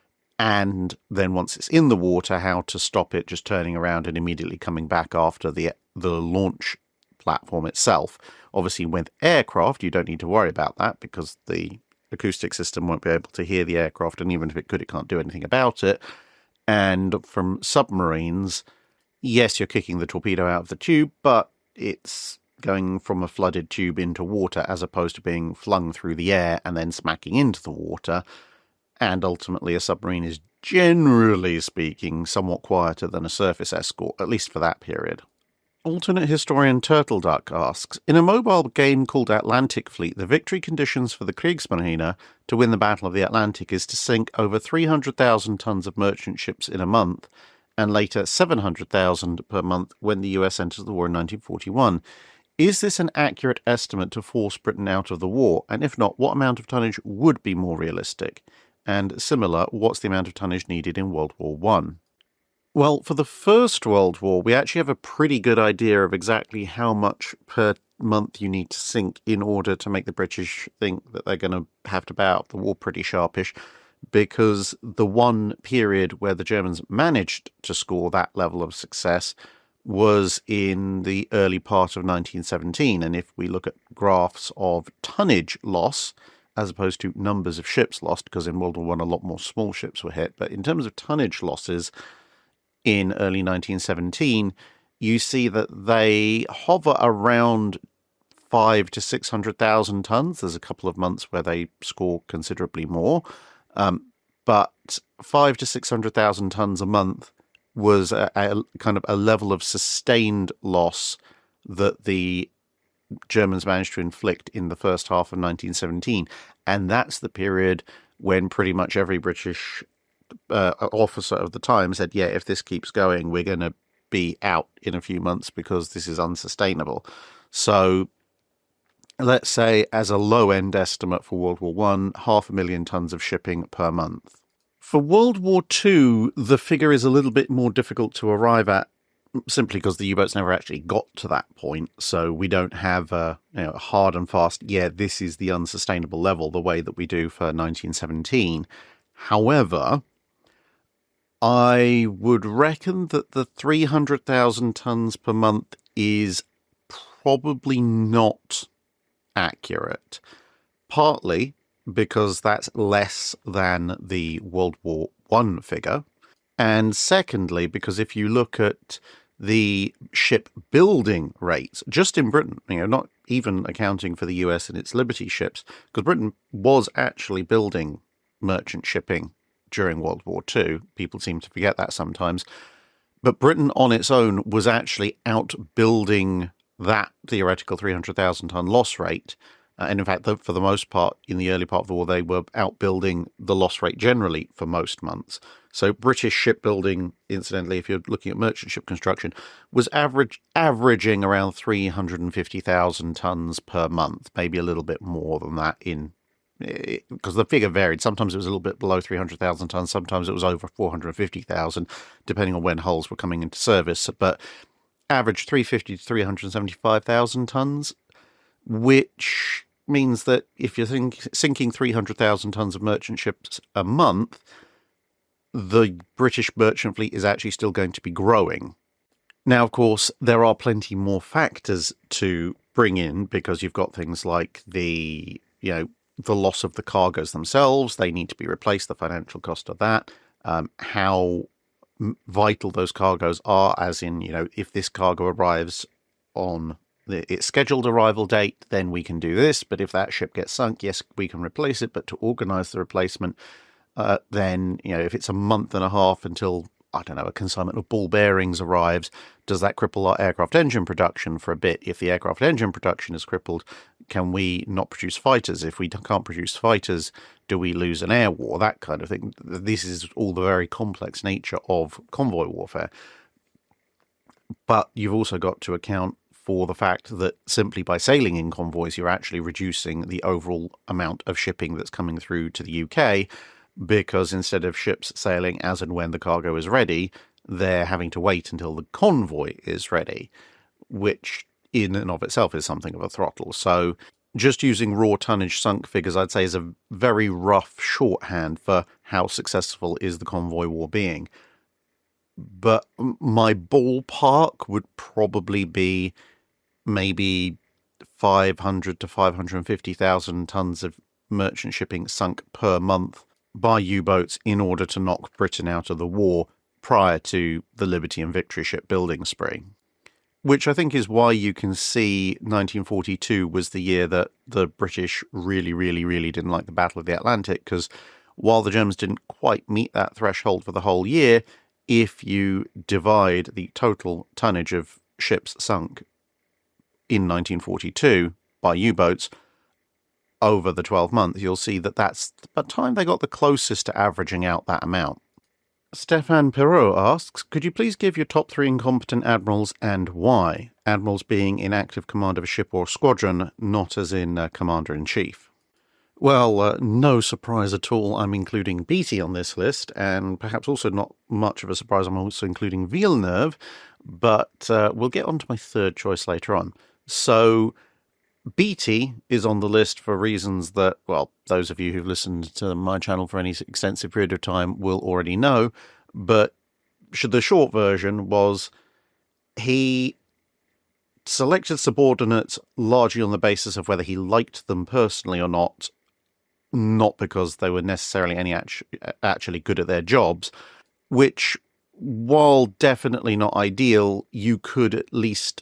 and then once it's in the water, how to stop it just turning around and immediately coming back after the the launch platform itself. Obviously, with aircraft, you don't need to worry about that because the acoustic system won't be able to hear the aircraft, and even if it could, it can't do anything about it. And from submarines, yes, you're kicking the torpedo out of the tube, but it's going from a flooded tube into water as opposed to being flung through the air and then smacking into the water. And ultimately, a submarine is, generally speaking, somewhat quieter than a surface escort, at least for that period. Alternate historian Turtle Duck asks, in a mobile game called Atlantic Fleet, the victory conditions for the Kriegsmarine to win the Battle of the Atlantic is to sink over three hundred thousand tons of merchant ships in a month, and later seven hundred thousand per month when the U S enters the war in nineteen forty-one. Is this an accurate estimate to force Britain out of the war? And if not, what amount of tonnage would be more realistic? And similar, what's the amount of tonnage needed in World War One? Well, for the First World War, we actually have a pretty good idea of exactly how much per month you need to sink in order to make the British think that they're going to have to bow out the war pretty sharpish, because the one period where the Germans managed to score that level of success was in the early part of nineteen seventeen. And if we look at graphs of tonnage loss, as opposed to numbers of ships lost, because in World War One a lot more small ships were hit, but in terms of tonnage losses, in early nineteen seventeen, you see that they hover around five to six hundred thousand tons. There's a couple of months where they score considerably more, um, but five to six hundred thousand tons a month was a, a kind of a level of sustained loss that the Germans managed to inflict in the first half of nineteen seventeen, and that's the period when pretty much every British Uh, officer of the time said, yeah, if this keeps going, we're going to be out in a few months because this is unsustainable. So let's say, as a low-end estimate for World War One, half a million tons of shipping per month. For World War Two, the figure is a little bit more difficult to arrive at, simply because the U-boats never actually got to that point. So we don't have a, you know, hard and fast, yeah, this is the unsustainable level, the way that we do for nineteen seventeen. However, I would reckon that the three hundred thousand tons per month is probably not accurate. Partly because that's less than the World War One figure. And secondly, because if you look at the shipbuilding rates, just in Britain, you know, not even accounting for the U S and its Liberty ships, because Britain was actually building merchant shipping during World War Two. People seem to forget that sometimes. But Britain on its own was actually outbuilding that theoretical three hundred thousand ton loss rate. Uh, and in fact, the, for the most part, in the early part of the war, they were outbuilding the loss rate generally for most months. So British shipbuilding, incidentally, if you're looking at merchant ship construction, was average averaging around three hundred fifty thousand tons per month, maybe a little bit more than that in because the figure varied. Sometimes it was a little bit below three hundred thousand tons, sometimes it was over four hundred fifty thousand, depending on when hulls were coming into service. But average three hundred fifty to three hundred seventy-five thousand tons, which means that if you're think, sinking three hundred thousand tons of merchant ships a month, the British merchant fleet is actually still going to be growing. Now, of course, there are plenty more factors to bring in, because you've got things like the, you know, the loss of the cargoes themselves. They need to be replaced, the financial cost of that, um, how vital those cargoes are, as in, you know, if this cargo arrives on the, its scheduled arrival date, then we can do this. But if that ship gets sunk, yes, we can replace it. But to organise the replacement, uh, then, you know, if it's a month and a half until, I don't know, a consignment of ball bearings arrives, does that cripple our aircraft engine production for a bit? If the aircraft engine production is crippled, can we not produce fighters? If we can't produce fighters, do we lose an air war? That kind of thing. This is all the very complex nature of convoy warfare. But you've also got to account for the fact that simply by sailing in convoys, you're actually reducing the overall amount of shipping that's coming through to the U K, because instead of ships sailing as and when the cargo is ready, they're having to wait until the convoy is ready, which in and of itself is something of a throttle. So just using raw tonnage sunk figures, I'd say, is a very rough shorthand for how successful is the convoy war being. But my ballpark would probably be maybe five hundred to five hundred fifty thousand tons of merchant shipping sunk per month by U-boats in order to knock Britain out of the war prior to the Liberty and Victory shipbuilding spree. Which I think is why you can see nineteen forty-two was the year that the British really, really, really didn't like the Battle of the Atlantic, because while the Germans didn't quite meet that threshold for the whole year, if you divide the total tonnage of ships sunk in nineteen forty-two by U-boats over the twelve months, you'll see that that's the time they got the closest to averaging out that amount. Stefan Perrault asks, could you please give your top three incompetent admirals and why? Admirals being in active command of a ship or squadron, not as in uh, commander-in-chief. Well, uh, no surprise at all, I'm including Beatty on this list, and perhaps also not much of a surprise, I'm also including Villeneuve, but uh, we'll get on to my third choice later on. So Beatty is on the list for reasons that, well, those of you who've listened to my channel for any extensive period of time will already know, but the short version was he selected subordinates largely on the basis of whether he liked them personally or not, not because they were necessarily any act- actually good at their jobs, which, while definitely not ideal, you could at least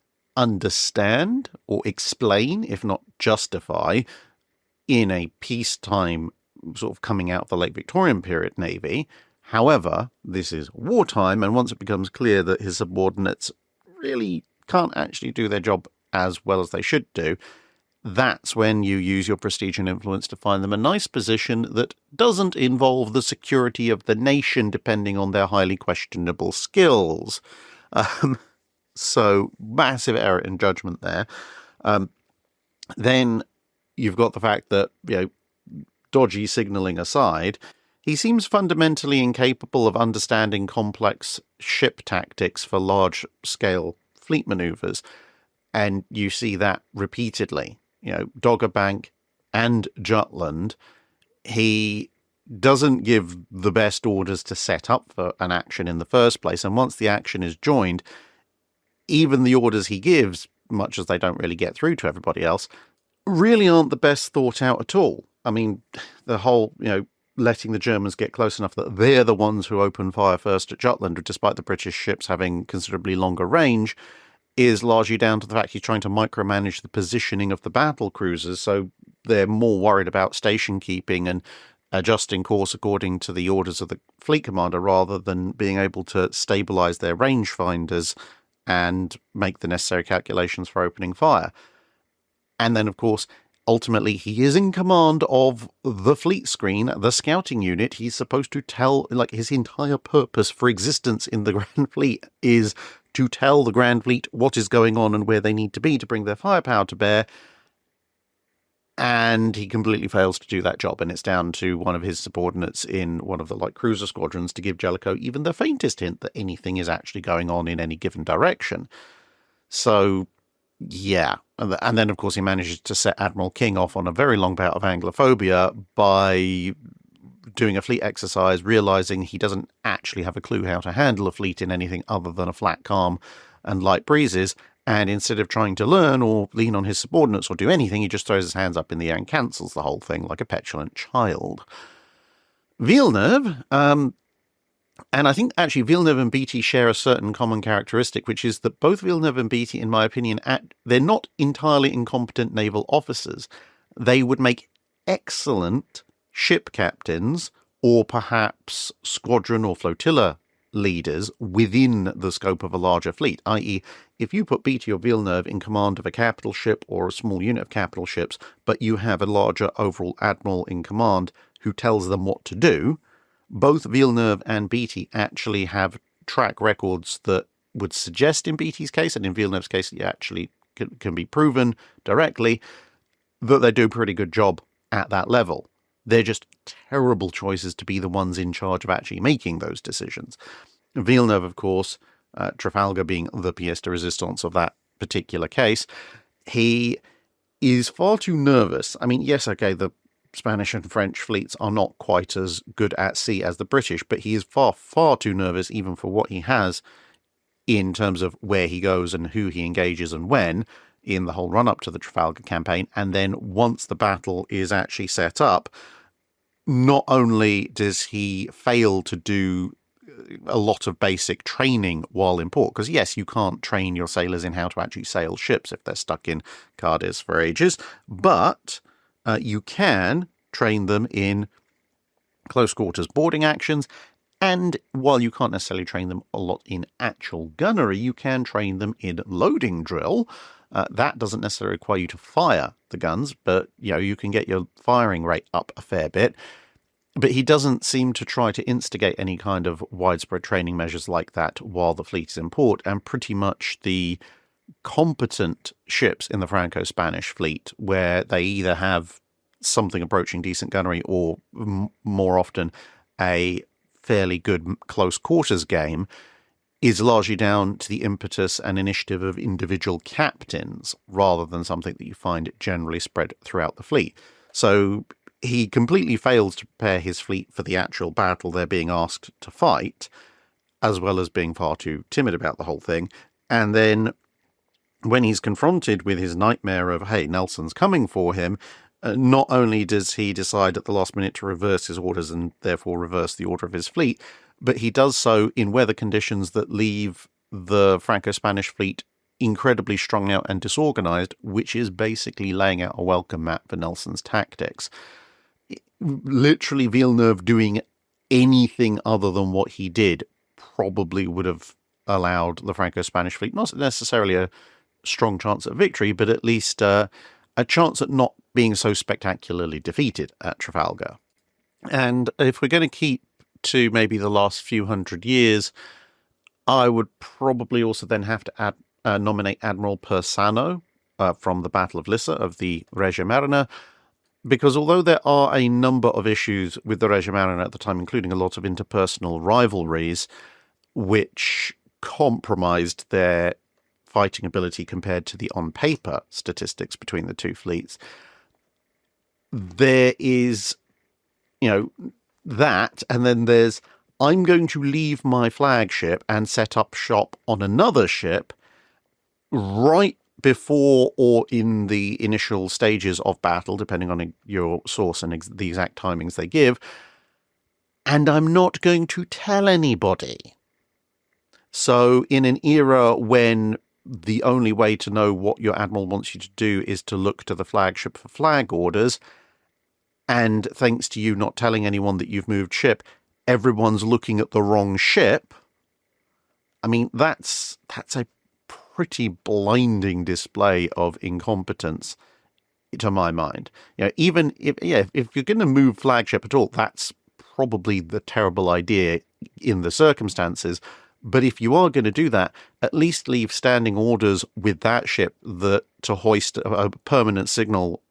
understand or explain, if not justify, in a peacetime sort of coming out of the late Victorian period Navy. However, this is wartime, and once it becomes clear that his subordinates really can't actually do their job as well as they should do, that's when you use your prestige and influence to find them a nice position that doesn't involve the security of the nation depending on their highly questionable skills. Um, so, massive error in judgment there. Um, then you've got the fact that, you know, dodgy signalling aside, he seems fundamentally incapable of understanding complex ship tactics for large-scale fleet maneuvers, and you see that repeatedly. You know, Dogger Bank and Jutland, he doesn't give the best orders to set up for an action in the first place, and once the action is joined, even the orders he gives, much as they don't really get through to everybody else, really aren't the best thought out at all. I mean, the whole, you know, letting the Germans get close enough that they're the ones who open fire first at Jutland, despite the British ships having considerably longer range, is largely down to the fact he's trying to micromanage the positioning of the battle cruisers, so they're more worried about station keeping and adjusting course according to the orders of the fleet commander rather than being able to stabilize their rangefinders and make the necessary calculations for opening fire. And then, of course, ultimately, he is in command of the fleet screen, the scouting unit. He's supposed to tell, like, his entire purpose for existence in the Grand Fleet is to tell the Grand Fleet what is going on and where they need to be to bring their firepower to bear. And he completely fails to do that job, and it's down to one of his subordinates in one of the light cruiser squadrons to give Jellicoe even the faintest hint that anything is actually going on in any given direction. So, yeah. And then, of course, he manages to set Admiral King off on a very long bout of Anglophobia by doing a fleet exercise, realizing he doesn't actually have a clue how to handle a fleet in anything other than a flat calm and light breezes. And instead of trying to learn or lean on his subordinates or do anything, he just throws his hands up in the air and cancels the whole thing like a petulant child. Villeneuve, um, and I think actually Villeneuve and Beatty share a certain common characteristic, which is that both Villeneuve and Beatty, in my opinion, at, they're not entirely incompetent naval officers. They would make excellent ship captains or perhaps squadron or flotilla leaders within the scope of a larger fleet, that is, if you put Beatty or Villeneuve in command of a capital ship or a small unit of capital ships, but you have a larger overall admiral in command who tells them what to do, both Villeneuve and Beatty actually have track records that would suggest in Beatty's case, and in Villeneuve's case, it actually can, can be proven directly, that they do a pretty good job at that level. They're just terrible choices to be the ones in charge of actually making those decisions. Villeneuve, of course, uh, Trafalgar being the pièce de résistance of that particular case, he is far too nervous. I mean, yes, okay, the Spanish and French fleets are not quite as good at sea as the British, but he is far, far too nervous even for what he has in terms of where he goes and who he engages and when in the whole run-up to the Trafalgar campaign. And then once the battle is actually set up, not only does he fail to do a lot of basic training while in port, because yes, you can't train your sailors in how to actually sail ships if they're stuck in Cadiz for ages, but uh, you can train them in close quarters boarding actions, and while you can't necessarily train them a lot in actual gunnery, you can train them in loading drill. Uh, that doesn't necessarily require you to fire the guns, but you know, you can get your firing rate up a fair bit. But he doesn't seem to try to instigate any kind of widespread training measures like that while the fleet is in port, and pretty much the competent ships in the Franco-Spanish fleet, where they either have something approaching decent gunnery or m- more often a fairly good close quarters game, is largely down to the impetus and initiative of individual captains rather than something that you find generally spread throughout the fleet. So he completely fails to prepare his fleet for the actual battle they're being asked to fight, as well as being far too timid about the whole thing. And then when he's confronted with his nightmare of, hey, Nelson's coming for him, uh, not only does he decide at the last minute to reverse his orders and therefore reverse the order of his fleet, but he does so in weather conditions that leave the Franco-Spanish fleet incredibly strung out and disorganized, which is basically laying out a welcome mat for Nelson's tactics. Literally, Villeneuve doing anything other than what he did probably would have allowed the Franco-Spanish fleet not necessarily a strong chance at victory, but at least uh, a chance at not being so spectacularly defeated at Trafalgar. And if we're going to keep to maybe the last few hundred years, I would probably also then have to add, uh, nominate Admiral Persano uh, from the Battle of Lissa of the Regia Marina, because although there are a number of issues with the Regia Marina at the time, including a lot of interpersonal rivalries, which compromised their fighting ability compared to the on-paper statistics between the two fleets, there is, you know, that, and then there's, I'm going to leave my flagship and set up shop on another ship right before or in the initial stages of battle, depending on your source and ex- the exact timings they give, and I'm not going to tell anybody. So in an era when the only way to know what your admiral wants you to do is to look to the flagship for flag orders, and thanks to you not telling anyone that you've moved ship, everyone's looking at the wrong ship, I mean, that's that's a pretty blinding display of incompetence, to my mind. You know, even if yeah, if you're going to move flagship at all, that's probably the terrible idea in the circumstances. But if you are going to do that, at least leave standing orders with that ship that to hoist a permanent signal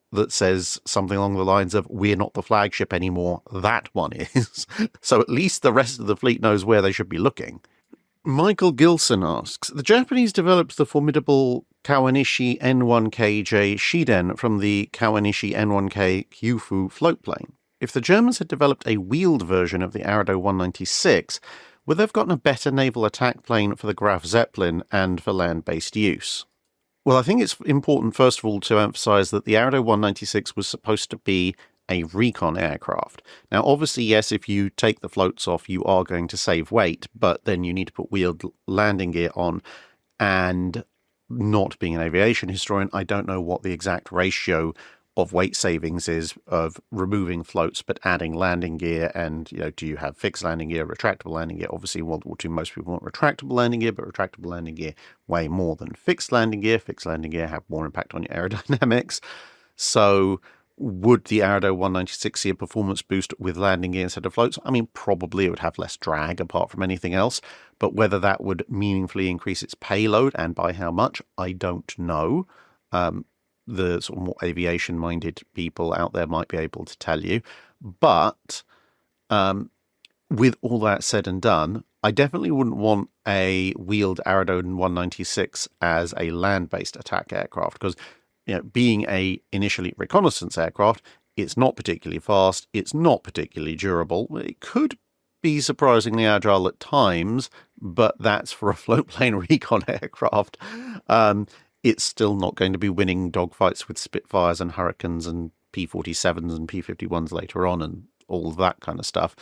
that says something along the lines of, we're not the flagship anymore, that one is. So at least the rest of the fleet knows where they should be looking. Michael Gilson asks, the Japanese developed the formidable Kawanishi N one K J Shiden from the Kawanishi N one K Kyufu floatplane. If the Germans had developed a wheeled version of the Arado one ninety-six, would they have gotten a better naval attack plane for the Graf Zeppelin and for land-based use? Well, I think it's important, first of all, to emphasize that the Arado one ninety-six was supposed to be a recon aircraft. Now, obviously, yes, if you take the floats off, you are going to save weight, but then you need to put wheeled landing gear on. And not being an aviation historian, I don't know what the exact ratio of weight savings is of removing floats but adding landing gear. And, you know, do you have fixed landing gear, retractable landing gear? Obviously, in World War Two, most people want retractable landing gear, but retractable landing gear way more than fixed landing gear. Fixed landing gear have more impact on your aerodynamics. So would the Arado one ninety-six see a performance boost with landing gear instead of floats? I mean, probably it would have less drag apart from anything else, but whether that would meaningfully increase its payload and by how much, I don't know. Um, the sort of more aviation-minded people out there might be able to tell you. But um, with all that said and done, I definitely wouldn't want a wheeled Arado one ninety-six as a land-based attack aircraft, because, you know, being a initially reconnaissance aircraft, it's not particularly fast, it's not particularly durable. It could be surprisingly agile at times, but that's for a floatplane recon aircraft. Um, it's still not going to be winning dogfights with Spitfires and Hurricanes and P forty-sevens and P fifty-ones later on and all that kind of stuff.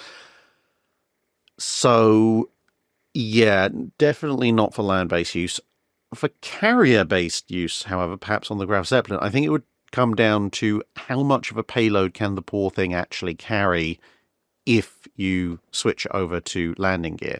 So, yeah, definitely not for land-based use. For carrier-based use, however, perhaps on the Graf Zeppelin, I think it would come down to how much of a payload can the poor thing actually carry if you switch over to landing gear.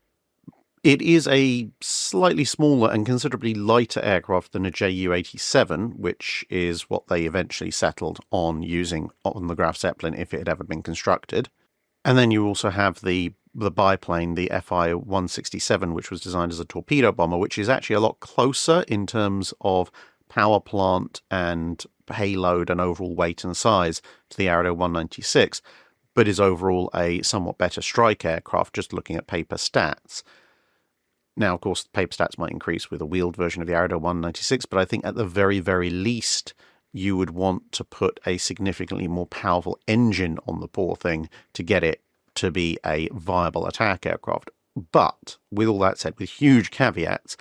It is a slightly smaller and considerably lighter aircraft than a J U eighty-seven, which is what they eventually settled on using on the Graf Zeppelin if it had ever been constructed. And then you also have the the biplane, the F I one sixty-seven, which was designed as a torpedo bomber, which is actually a lot closer in terms of power plant and payload and overall weight and size to the Arado one ninety-six, but is overall a somewhat better strike aircraft, just looking at paper stats. Now, of course, the paper stats might increase with a wheeled version of the Arado one ninety-six, but I think at the very, very least, you would want to put a significantly more powerful engine on the poor thing to get it to be a viable attack aircraft. But, with all that said, with huge caveats,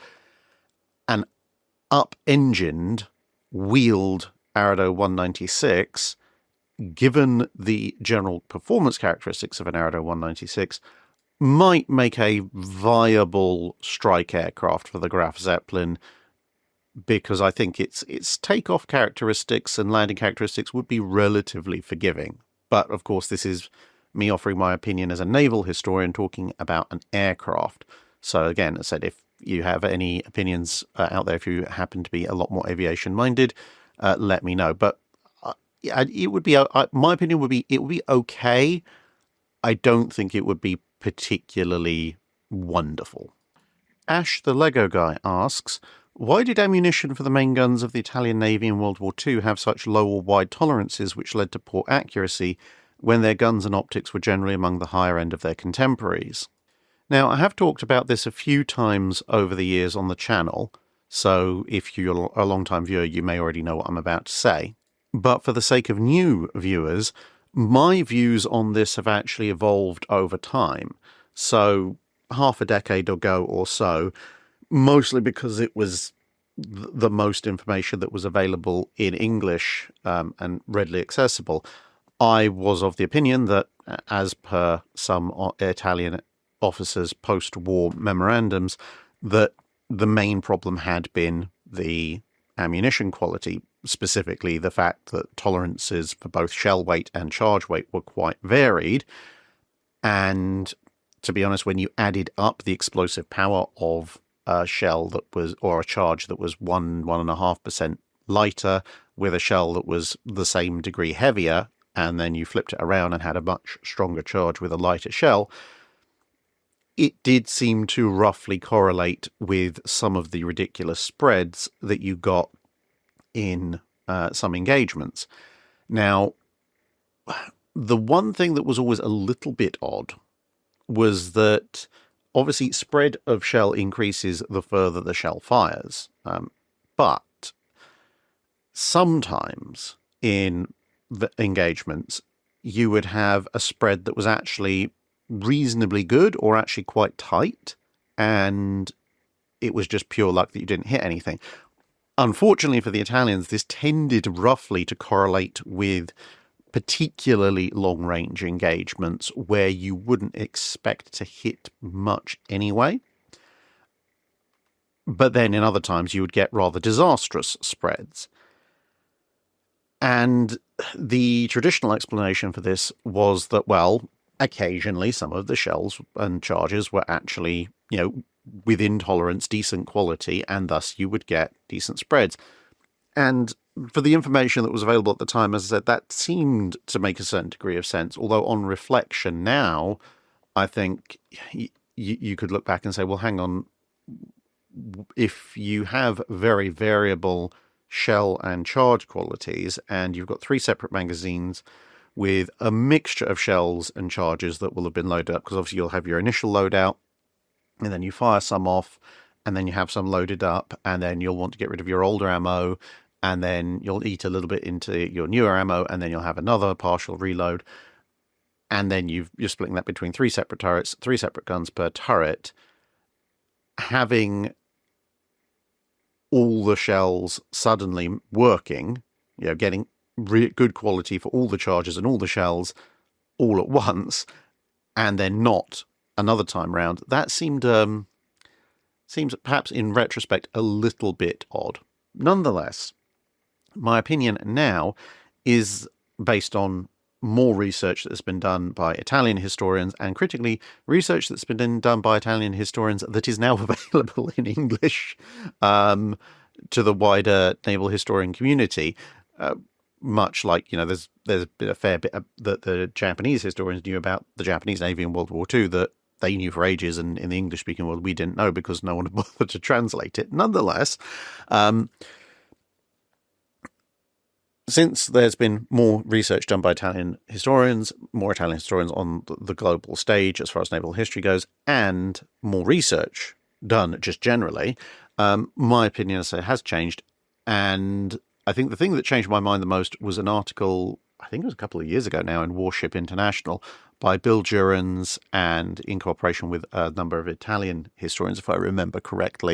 an up-engined, wheeled Arado one ninety-six, given the general performance characteristics of an Arado one ninety-six, might make a viable strike aircraft for the Graf Zeppelin, because I think its its takeoff characteristics and landing characteristics would be relatively forgiving. But, of course, this is me offering my opinion as a naval historian talking about an aircraft. So, again, as I said, if you have any opinions uh, out there, if you happen to be a lot more aviation-minded, uh, let me know. But uh, it would be, uh, my opinion would be, it would be okay. I don't think it would be particularly wonderful. Ash the Lego guy asks, why did ammunition for the main guns of the Italian Navy in World War Two have such low or wide tolerances which led to poor accuracy when their guns and optics were generally among the higher end of their contemporaries? Now, I have talked about this a few times over the years on the channel, so if you're a long-time viewer, you may already know what I'm about to say. But for the sake of new viewers, my views on this have actually evolved over time. So half a decade ago or so, mostly because it was the most information that was available in English um, and readily accessible, I was of the opinion that, as per some Italian officers' post-war memorandums, that the main problem had been the ammunition quality, specifically the fact that tolerances for both shell weight and charge weight were quite varied. And to be honest, when you added up the explosive power of a shell that was, or a charge that was one, one and a half percent lighter with a shell that was the same degree heavier, and then you flipped it around and had a much stronger charge with a lighter shell, it did seem to roughly correlate with some of the ridiculous spreads that you got in uh, some engagements. Now, the one thing that was always a little bit odd was that obviously spread of shell increases the further the shell fires, um, but sometimes in the engagements you would have a spread that was actually reasonably good or actually quite tight, and it was just pure luck that you didn't hit anything. Unfortunately for the Italians, this tended roughly to correlate with particularly long-range engagements where you wouldn't expect to hit much anyway. But then in other times you would get rather disastrous spreads. And the traditional explanation for this was that, well, occasionally some of the shells and charges were actually, you know, within tolerance, decent quality, and thus you would get decent spreads. And for the information that was available at the time, as I said, that seemed to make a certain degree of sense. Although on reflection now, I think y- y- you could look back and say, well, hang on, if you have very variable shell and charge qualities, and you've got three separate magazines with a mixture of shells and charges that will have been loaded up, because obviously you'll have your initial loadout, and then you fire some off, and then you have some loaded up, and then you'll want to get rid of your older ammo, and then you'll eat a little bit into your newer ammo, and then you'll have another partial reload, and then you've, you're splitting that between three separate turrets, three separate guns per turret. Having all the shells suddenly working, you know, getting re- good quality for all the charges and all the shells all at once, and then not another time round, that seemed um, seems perhaps in retrospect a little bit odd. Nonetheless, my opinion now is based on more research that's been done by Italian historians, and critically, research that's been done by Italian historians that is now available in English um, to the wider naval historian community. Uh, much like, you know, there's there's been a fair bit that the Japanese historians knew about the Japanese Navy in World War Two that they knew for ages, and in the English-speaking world we didn't know because no one had bothered to translate it. Nonetheless, um, since there's been more research done by Italian historians, more Italian historians on the global stage as far as naval history goes, and more research done just generally, um, my opinion, as I say, has changed. And I think the thing that changed my mind the most was an article, I think it was a couple of years ago now, in Warship International by Bill Jurens, and in cooperation with a number of Italian historians, if I remember correctly.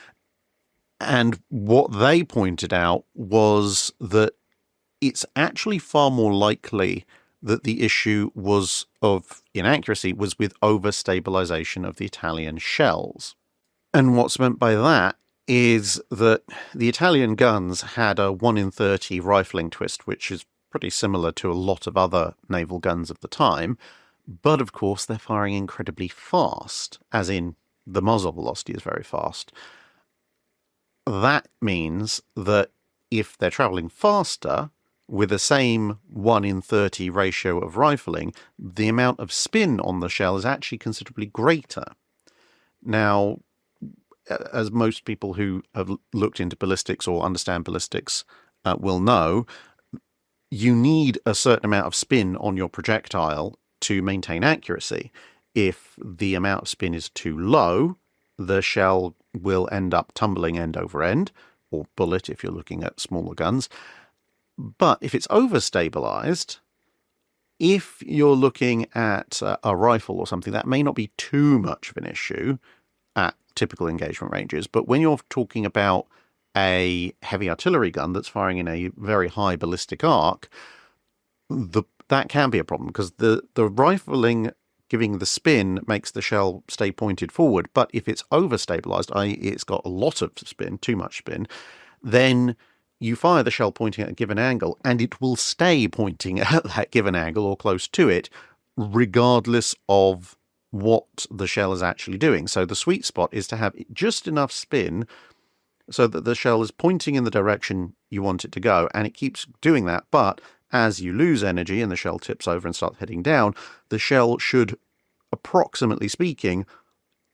And what they pointed out was that it's actually far more likely that the issue was of inaccuracy was with overstabilization of the Italian shells. And what's meant by that is that the Italian guns had a one in thirty rifling twist, which is pretty similar to a lot of other naval guns of the time, but of course they're firing incredibly fast, as in the muzzle velocity is very fast. That means that if they're traveling faster, with the same one in thirty ratio of rifling, the amount of spin on the shell is actually considerably greater. Now, as most people who have looked into ballistics or understand ballistics uh, will know, you need a certain amount of spin on your projectile to maintain accuracy. If the amount of spin is too low, the shell will end up tumbling end over end, or bullet if you're looking at smaller guns. But if it's overstabilized, if you're looking at uh, a rifle or something, that may not be too much of an issue at typical engagement ranges. But when you're talking about a heavy artillery gun that's firing in a very high ballistic arc, the, that can be a problem, because the, the rifling giving the spin makes the shell stay pointed forward. But if it's overstabilized, that is it's got a lot of spin, too much spin, then you fire the shell pointing at a given angle, and it will stay pointing at that given angle or close to it, regardless of what the shell is actually doing. So the sweet spot is to have just enough spin so that the shell is pointing in the direction you want it to go, and it keeps doing that. But as you lose energy and the shell tips over and starts heading down, the shell should, approximately speaking,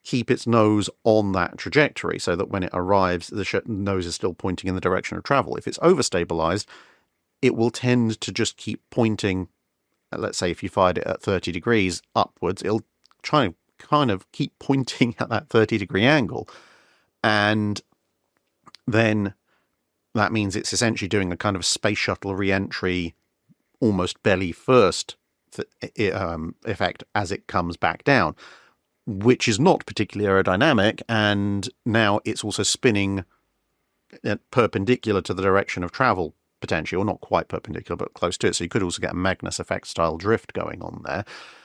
keep its nose on that trajectory so that when it arrives, the sh- nose is still pointing in the direction of travel. If it's overstabilized, it will tend to just keep pointing. Let's say if you fired it at thirty degrees upwards, it'll try to kind of keep pointing at that thirty degree angle. And then that means it's essentially doing a kind of space shuttle re-entry, almost belly first th- um, effect as it comes back down, which is not particularly aerodynamic. And now it's also spinning perpendicular to the direction of travel, potentially, or not quite perpendicular, but close to it. So you could also get a Magnus effect style drift going on there.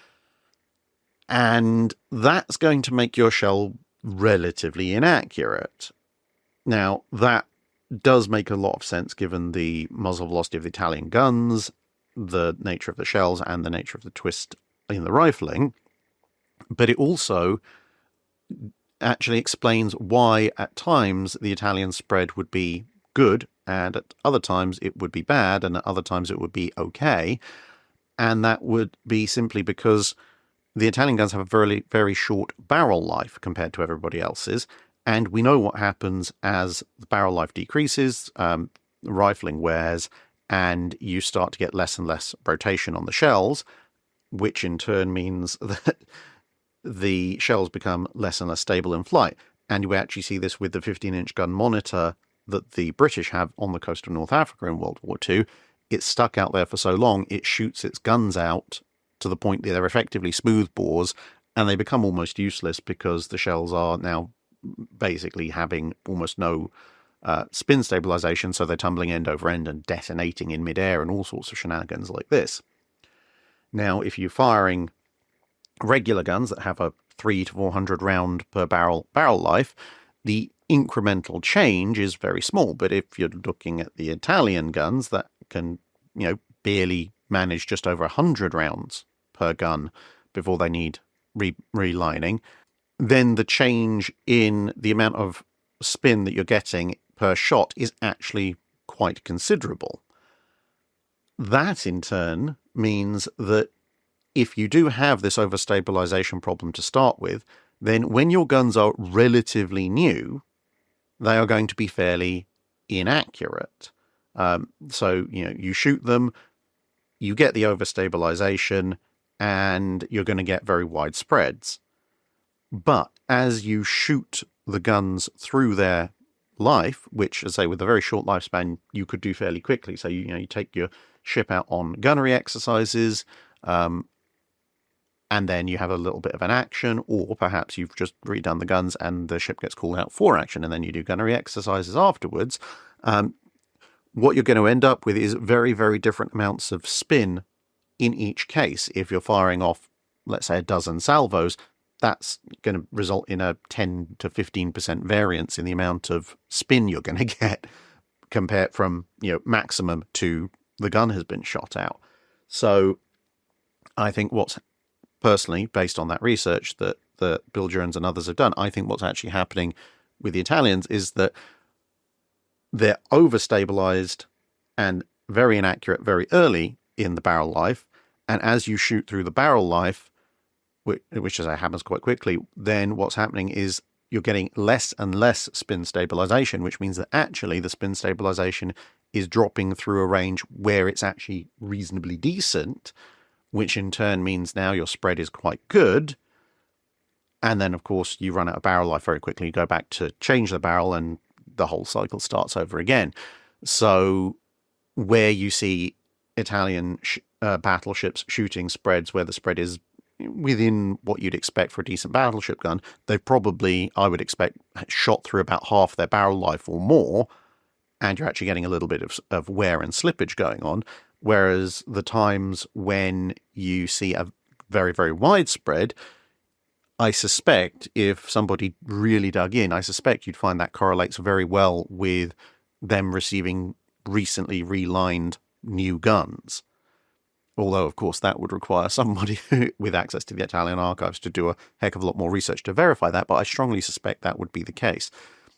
And that's going to make your shell relatively inaccurate. Now, that does make a lot of sense given the muzzle velocity of the Italian guns, the nature of the shells, and the nature of the twist in the rifling. But it also actually explains why at times the Italian spread would be good, and at other times it would be bad, and at other times it would be okay. And that would be simply because the Italian guns have a very, very short barrel life compared to everybody else's. And we know what happens as the barrel life decreases, um, rifling wears, and you start to get less and less rotation on the shells, which in turn means that the shells become less and less stable in flight. And we actually see this with the fifteen inch gun monitor that the British have on the coast of North Africa in World War Two. It's stuck out there for so long, it shoots its guns out to the point that they're effectively smooth bores, and they become almost useless because the shells are now basically having almost no uh, spin stabilization, so they're tumbling end over end and detonating in midair and all sorts of shenanigans like this. Now, if you're firing regular guns that have a three to four hundred round per barrel barrel life, the incremental change is very small. But if you're looking at the Italian guns that can, you know, barely manage just over one hundred rounds per gun before they need re- relining, then the change in the amount of spin that you're getting per shot is actually quite considerable. That, in turn, means that if you do have this overstabilization problem to start with, then when your guns are relatively new, they are going to be fairly inaccurate. Um, so, you know, you shoot them, you get the overstabilization, and you're going to get very wide spreads. But as you shoot the guns through their life, which, as I say, with a very short lifespan, you could do fairly quickly. So, you, you know, you take your ship out on gunnery exercises, um, and then you have a little bit of an action, or perhaps you've just redone the guns and the ship gets called out for action, and then you do gunnery exercises afterwards. Um, what you're going to end up with is very, very different amounts of spin in each case. If you're firing off, let's say, a dozen salvos, that's going to result in a ten to fifteen percent variance in the amount of spin you're going to get compared from, you know, maximum to the gun has been shot out. So I think what's personally, based on that research that, that Bill Jones and others have done, I think what's actually happening with the Italians is that they're overstabilized and very inaccurate very early in the barrel life. And as you shoot through the barrel life, which, which as I happens quite quickly, then what's happening is you're getting less and less spin stabilization, which means that actually the spin stabilization is dropping through a range where it's actually reasonably decent, which in turn means now your spread is quite good. And then, of course, you run out of barrel life very quickly. You go back to change the barrel and the whole cycle starts over again. So where you see Italian sh- uh, battleships shooting spreads where the spread is within what you'd expect for a decent battleship gun, they've probably, I would expect, shot through about half their barrel life or more, and you're actually getting a little bit of, of wear and slippage going on. Whereas the times when you see a very, very wide spread, I suspect if somebody really dug in, I suspect you'd find that correlates very well with them receiving recently relined new guns. Although, of course, that would require somebody with access to the Italian archives to do a heck of a lot more research to verify that, but I strongly suspect that would be the case.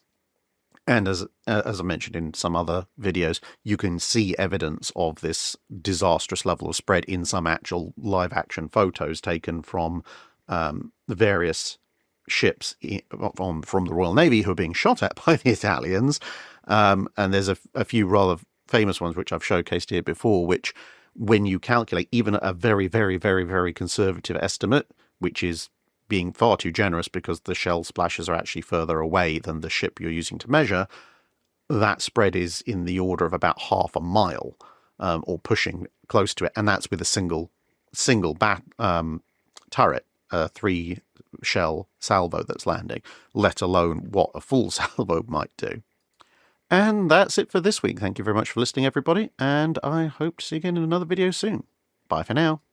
And as as I mentioned in some other videos, you can see evidence of this disastrous level of spread in some actual live-action photos taken from um, the various ships from, from the Royal Navy who are being shot at by the Italians. Um, and there's a, a few rather famous ones, which I've showcased here before, which when you calculate even at a very, very, very, very conservative estimate, which is being far too generous because the shell splashes are actually further away than the ship you're using to measure, that spread is in the order of about half a mile, um, or pushing close to it. And that's with a single single bat, um, turret, a three shell salvo that's landing, let alone what a full salvo might do. And that's it for this week. Thank you very much for listening, everybody, and I hope to see you again in another video soon. Bye for now.